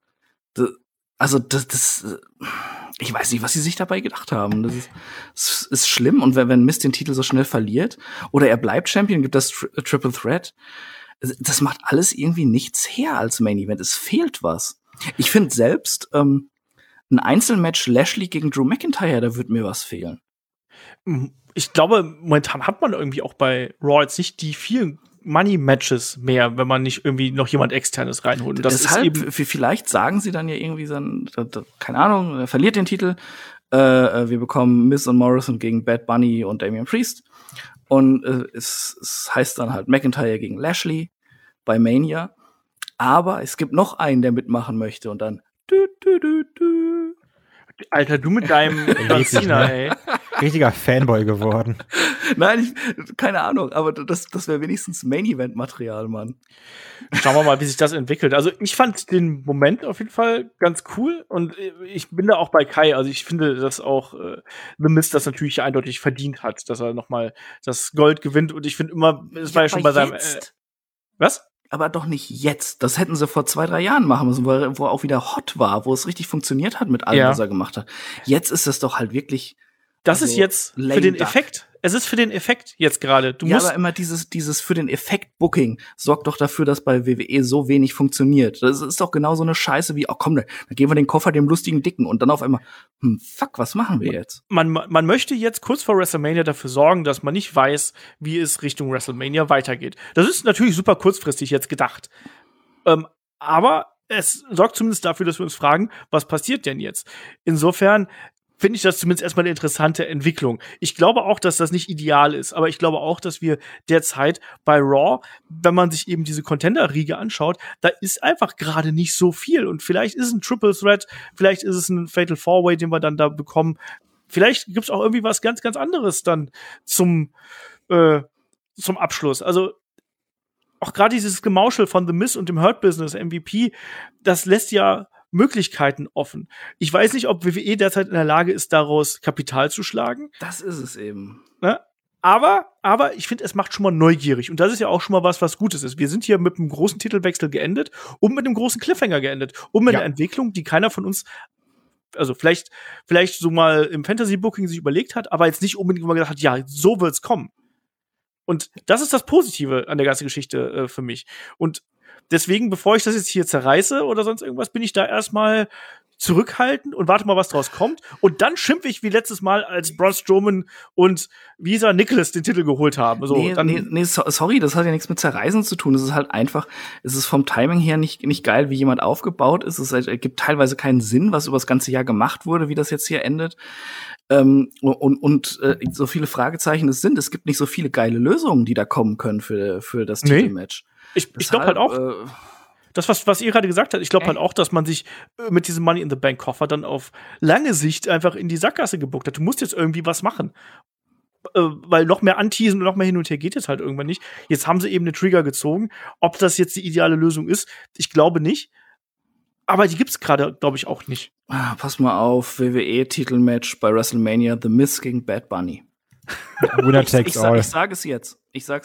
Ich weiß nicht, was sie sich dabei gedacht haben. Das ist schlimm. Und wenn Miz den Titel so schnell verliert oder er bleibt Champion, gibt das Triple Threat. Das macht alles irgendwie nichts her als Main Event. Es fehlt was. Ich finde selbst ein Einzelmatch Lashley gegen Drew McIntyre, da wird mir was fehlen. Ich glaube, momentan hat man irgendwie auch bei Raw jetzt nicht die vielen Money-Matches mehr, wenn man nicht irgendwie noch jemand Externes reinholt. Das deshalb, ist eben vielleicht sagen sie dann ja irgendwie dann, keine Ahnung, er verliert den Titel. Wir bekommen Miz und Morrison gegen Bad Bunny und Damian Priest. Und es heißt dann halt McIntyre gegen Lashley bei Mania. Aber es gibt noch einen, der mitmachen möchte. Und dann Alter, du mit deinem Cena, ey. Richtiger Fanboy geworden. Nein, keine Ahnung, aber das wäre wenigstens Main-Event-Material, Mann. Schauen wir mal, wie sich das entwickelt. Also ich fand den Moment auf jeden Fall ganz cool und ich bin da auch bei Kai. Also ich finde, dass auch The Miz das natürlich eindeutig verdient hat, dass er nochmal das Gold gewinnt und ich finde immer, es war ja schon bei seinem was? Aber doch nicht jetzt. Das hätten sie vor 2-3 Jahren machen müssen, wo er auch wieder hot war, wo es richtig funktioniert hat mit allem, was er gemacht hat. Jetzt ist es doch halt wirklich. Das ist jetzt für den Effekt Es ist für den Effekt jetzt gerade. Du ja, musst aber immer dieses für den Effekt-Booking sorgt doch dafür, dass bei WWE so wenig funktioniert. Das ist doch genau so eine Scheiße wie, komm, dann geben wir den Koffer dem lustigen Dicken und dann auf einmal, fuck, was machen wir jetzt? man möchte jetzt kurz vor WrestleMania dafür sorgen, dass man nicht weiß, wie es Richtung WrestleMania weitergeht. Das ist natürlich super kurzfristig jetzt gedacht. Aber es sorgt zumindest dafür, dass wir uns fragen, was passiert denn jetzt? Insofern finde ich das zumindest erstmal eine interessante Entwicklung. Ich glaube auch, dass das nicht ideal ist, aber ich glaube auch, dass wir derzeit bei Raw, wenn man sich eben diese Contender-Riege anschaut, da ist einfach gerade nicht so viel. Und vielleicht ist es ein Triple Threat, vielleicht ist es ein Fatal 4-Way, den wir dann da bekommen. Vielleicht gibt's auch irgendwie was ganz, ganz anderes dann zum Abschluss. Also auch gerade dieses Gemauschel von The Miz und dem Hurt Business MVP, das lässt ja Möglichkeiten offen. Ich weiß nicht, ob WWE derzeit in der Lage ist, daraus Kapital zu schlagen. Das ist es eben. Ne? Aber ich finde, es macht schon mal neugierig. Und das ist ja auch schon mal was Gutes ist. Wir sind hier mit einem großen Titelwechsel geendet und mit einem großen Cliffhanger geendet. Und mit einer Entwicklung, die keiner von uns, also vielleicht so mal im Fantasy-Booking sich überlegt hat, aber jetzt nicht unbedingt immer gedacht hat, ja, so wird's kommen. Und das ist das Positive an der ganzen Geschichte für mich. Und deswegen, bevor ich das jetzt hier zerreiße oder sonst irgendwas, bin ich da erstmal zurückhaltend und warte mal, was draus kommt. Und dann schimpfe ich wie letztes Mal, als Braun Strowman und Visa Nicholas den Titel geholt haben. So, sorry, das hat ja nichts mit Zerreißen zu tun. Es ist halt einfach, es ist vom Timing her nicht geil, wie jemand aufgebaut ist. Es gibt teilweise keinen Sinn, was über das ganze Jahr gemacht wurde, wie das jetzt hier endet. So viele Fragezeichen es sind. Es gibt nicht so viele geile Lösungen, die da kommen können für das Titelmatch. Ich glaube halt auch, das, was ihr gerade gesagt habt, ich glaube halt auch, dass man sich mit diesem Money in the Bank Koffer dann auf lange Sicht einfach in die Sackgasse gebuckt hat. Du musst jetzt irgendwie was machen. Weil noch mehr anteasen und noch mehr hin und her geht jetzt halt irgendwann nicht. Jetzt haben sie eben den Trigger gezogen. Ob das jetzt die ideale Lösung ist, ich glaube nicht. Aber die gibt's gerade, glaube ich, auch nicht. Pass mal auf, WWE-Titelmatch bei WrestleMania, The Miz gegen Bad Bunny. Winner takes all. Ich sage es jetzt.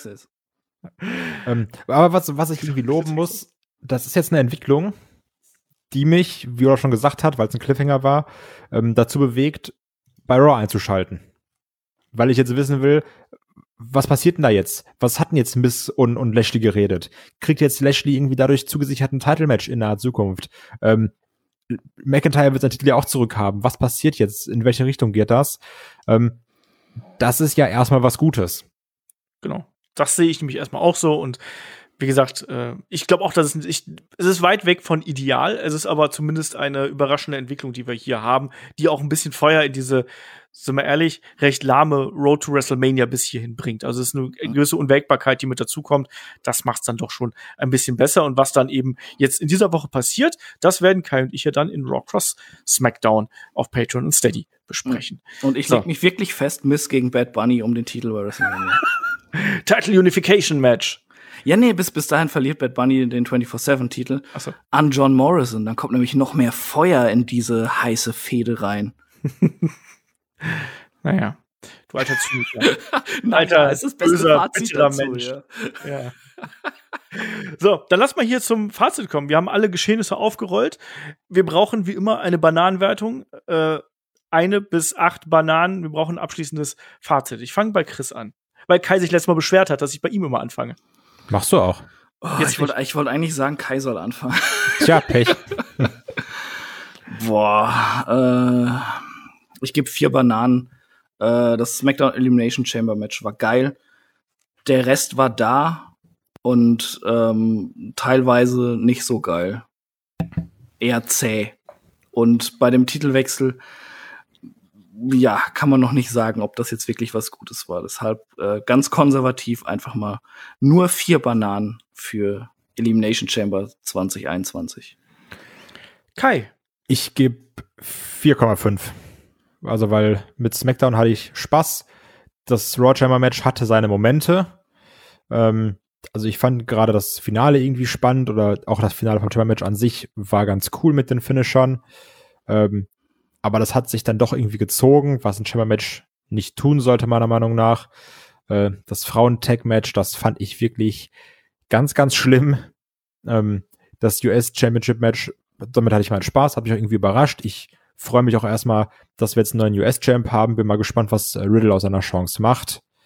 Aber was ich irgendwie loben muss, das ist jetzt eine Entwicklung, die mich, wie Ola schon gesagt hat, weil es ein Cliffhanger war, dazu bewegt, bei Raw einzuschalten. Weil ich jetzt wissen will, was passiert denn da jetzt? Was hatten jetzt Miz und Lashley geredet? Kriegt jetzt Lashley irgendwie dadurch zugesichert ein Title-Match in naher Zukunft? McIntyre wird seinen Titel ja auch zurückhaben. Was passiert jetzt? In welche Richtung geht das? Das ist ja erstmal was Gutes. Genau. Das sehe ich nämlich erstmal auch so. Und wie gesagt, ich glaube auch, dass es ist weit weg von ideal. Es ist aber zumindest eine überraschende Entwicklung, die wir hier haben, die auch ein bisschen Feuer in diese, sind wir ehrlich, recht lahme Road to WrestleMania bis hierhin bringt. Also es ist eine gewisse Unwägbarkeit, die mit dazukommt. Das macht es dann doch schon ein bisschen besser. Und was dann eben jetzt in dieser Woche passiert, das werden Kai und ich ja dann in Raw Cross SmackDown auf Patreon und Steady besprechen. Und ich leg mich wirklich fest, Miz gegen Bad Bunny um den Titel bei WrestleMania. Title Unification Match. Ja, nee, bis dahin verliert Bad Bunny den 24/7-Titel an John Morrison. Dann kommt nämlich noch mehr Feuer in diese heiße Fehde rein. Naja, du alter Zyniker. Alter, es ist das beste Fazit dazu, Mensch. Ja. So, dann lass mal hier zum Fazit kommen. Wir haben alle Geschehnisse aufgerollt. Wir brauchen wie immer eine Bananenwertung. 1 bis 8 Bananen. Wir brauchen ein abschließendes Fazit. Ich fange bei Chris an. Weil Kai sich letztes Mal beschwert hat, dass ich bei ihm immer anfange. Machst du auch. Ich wollte eigentlich sagen, Kai soll anfangen. Tja, Pech. Ich gebe 4 Bananen. Das SmackDown Elimination Chamber Match war geil. Der Rest war da und teilweise nicht so geil. Eher zäh. Und bei dem Titelwechsel ja, kann man noch nicht sagen, ob das jetzt wirklich was Gutes war. Deshalb ganz konservativ einfach mal nur 4 Bananen für Elimination Chamber 2021. Kai. Ich gebe 4,5. Also, weil mit SmackDown hatte ich Spaß. Das Raw Chamber Match hatte seine Momente. Also ich fand gerade das Finale irgendwie spannend oder auch das Finale vom Chamber Match an sich war ganz cool mit den Finishern. Aber das hat sich dann doch irgendwie gezogen, was ein Chamber-Match nicht tun sollte, meiner Meinung nach. Das Frauen-Tag-Match, das fand ich wirklich ganz, ganz schlimm. Das US-Championship-Match, damit hatte ich meinen Spaß, hat mich auch irgendwie überrascht. Ich freue mich auch erstmal, dass wir jetzt einen neuen US-Champ haben. Bin mal gespannt, was Riddle aus seiner Chance macht.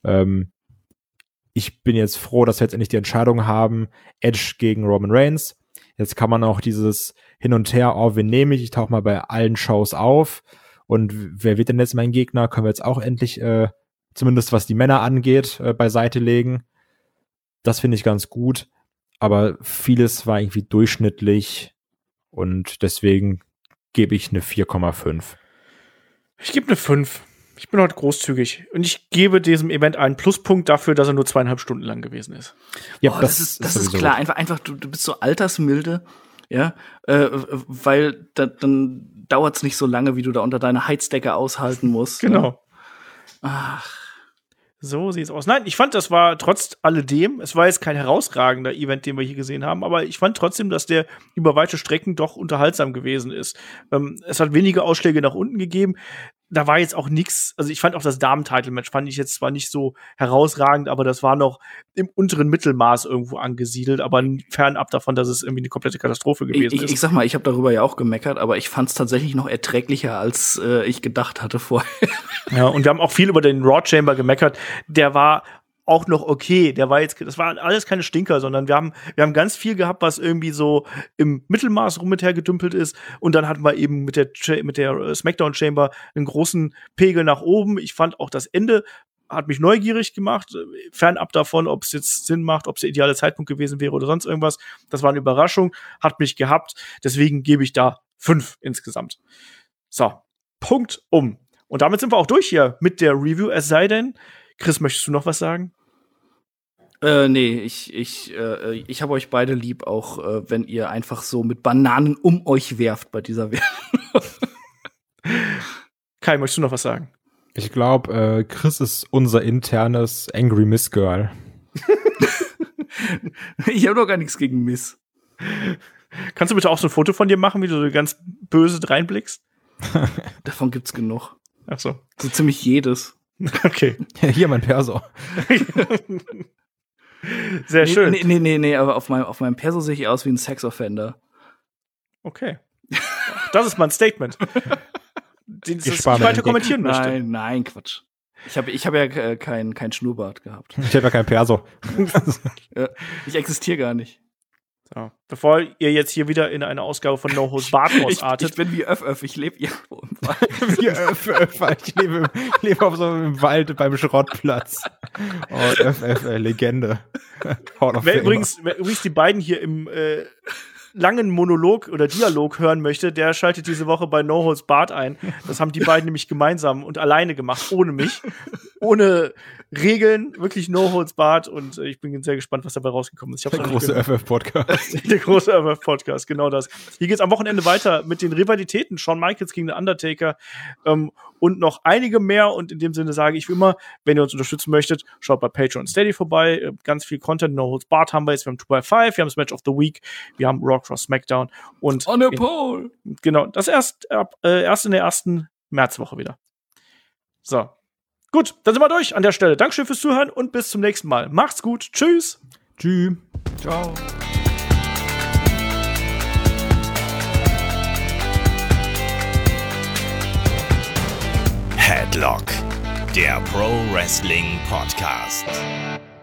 Ich bin jetzt froh, dass wir jetzt endlich die Entscheidung haben, Edge gegen Roman Reigns. Jetzt kann man auch dieses Hin und Her, oh, wen nehme ich? Ich tauche mal bei allen Shows auf. Und wer wird denn jetzt mein Gegner? Können wir jetzt auch endlich, zumindest was die Männer angeht, beiseite legen. Das finde ich ganz gut. Aber vieles war irgendwie durchschnittlich. Und deswegen gebe ich eine 4,5. Ich gebe eine 5. Ich bin heute großzügig. Und ich gebe diesem Event einen Pluspunkt dafür, dass er nur 2,5 Stunden lang gewesen ist. Ja, das ist klar. Einfach du bist so altersmilde, ja, weil dann dauert es nicht so lange, wie du da unter deiner Heizdecke aushalten musst. Genau. Ja. Ach. So sieht's aus. Nein, ich fand, das war trotz alledem, es war jetzt kein herausragender Event, den wir hier gesehen haben, aber ich fand trotzdem, dass der über weite Strecken doch unterhaltsam gewesen ist. Es hat wenige Ausschläge nach unten gegeben. Da war jetzt auch nichts, also ich fand auch das Damen-Title-Match fand ich jetzt zwar nicht so herausragend, aber das war noch im unteren Mittelmaß irgendwo angesiedelt, aber fernab davon, dass es irgendwie eine komplette Katastrophe gewesen ist. Ich sag mal, ich habe darüber ja auch gemeckert, aber ich fand es tatsächlich noch erträglicher, als ich gedacht hatte vorher. Ja, und wir haben auch viel über den Raw Chamber gemeckert. Der war auch noch okay. Das war alles keine Stinker, sondern wir haben ganz viel gehabt, was irgendwie so im Mittelmaß rum mit hergedümpelt ist. Und dann hatten wir eben mit der SmackDown Chamber einen großen Pegel nach oben. Ich fand auch das Ende hat mich neugierig gemacht, fernab davon, ob es jetzt Sinn macht, ob es der ideale Zeitpunkt gewesen wäre oder sonst irgendwas. Das war eine Überraschung, hat mich gehabt. Deswegen gebe ich da 5 insgesamt. So, Punkt um. Und damit sind wir auch durch hier mit der Review. Es sei denn, Chris, möchtest du noch was sagen? Nee, ich habe euch beide lieb, auch wenn ihr einfach so mit Bananen um euch werft bei dieser Werbung. Kai, möchtest du noch was sagen? Ich glaube, Chris ist unser internes Angry Miss Girl. Ich habe doch gar nichts gegen Miss. Kannst du bitte auch so ein Foto von dir machen, wie du so ganz böse reinblickst? Davon gibt's genug. Ach so. So ziemlich jedes. Okay. Hier mein Perso. Sehr schön. Nee, aber auf meinem Perso sehe ich aus wie ein Sexoffender. Okay. Das ist mein Statement. Den ich weiter kommentieren möchte. Nein, Quatsch. Ich hab ja kein Schnurrbart gehabt. Ich habe ja kein Perso. Ja, ich existiere gar nicht. So. Bevor ihr jetzt hier wieder in eine Ausgabe von No Holds Barred ausartet. Ich bin wie Öff, ich lebe irgendwo im Wald. Wie Öff, ich lebe auf so einem Wald beim Schrottplatz. Oh, Öff, Legende. Wer übrigens die beiden hier im langen Monolog oder Dialog hören möchte, der schaltet diese Woche bei No Holds Barred ein. Das haben die beiden nämlich gemeinsam und alleine gemacht, ohne mich. Ohne Regeln, wirklich No Holds Barred, und ich bin sehr gespannt, was dabei rausgekommen ist. Der große FF-Podcast. Der große FF-Podcast, genau das. Hier geht's am Wochenende weiter mit den Rivalitäten. Shawn Michaels gegen den Undertaker und noch einige mehr. Und in dem Sinne sage ich wie immer, wenn ihr uns unterstützen möchtet, schaut bei Patreon und Steady vorbei. Ganz viel Content. No Holds Barred haben wir jetzt. Wir haben 2x5, wir haben das Match of the Week, wir haben Raw Cross SmackDown und On a Pole. Genau, das erst in der ersten Märzwoche wieder. So. Gut, dann sind wir durch an der Stelle. Dankeschön fürs Zuhören und bis zum nächsten Mal. Macht's gut. Tschüss. Tschüss. Ciao. Headlock, der Pro Wrestling Podcast.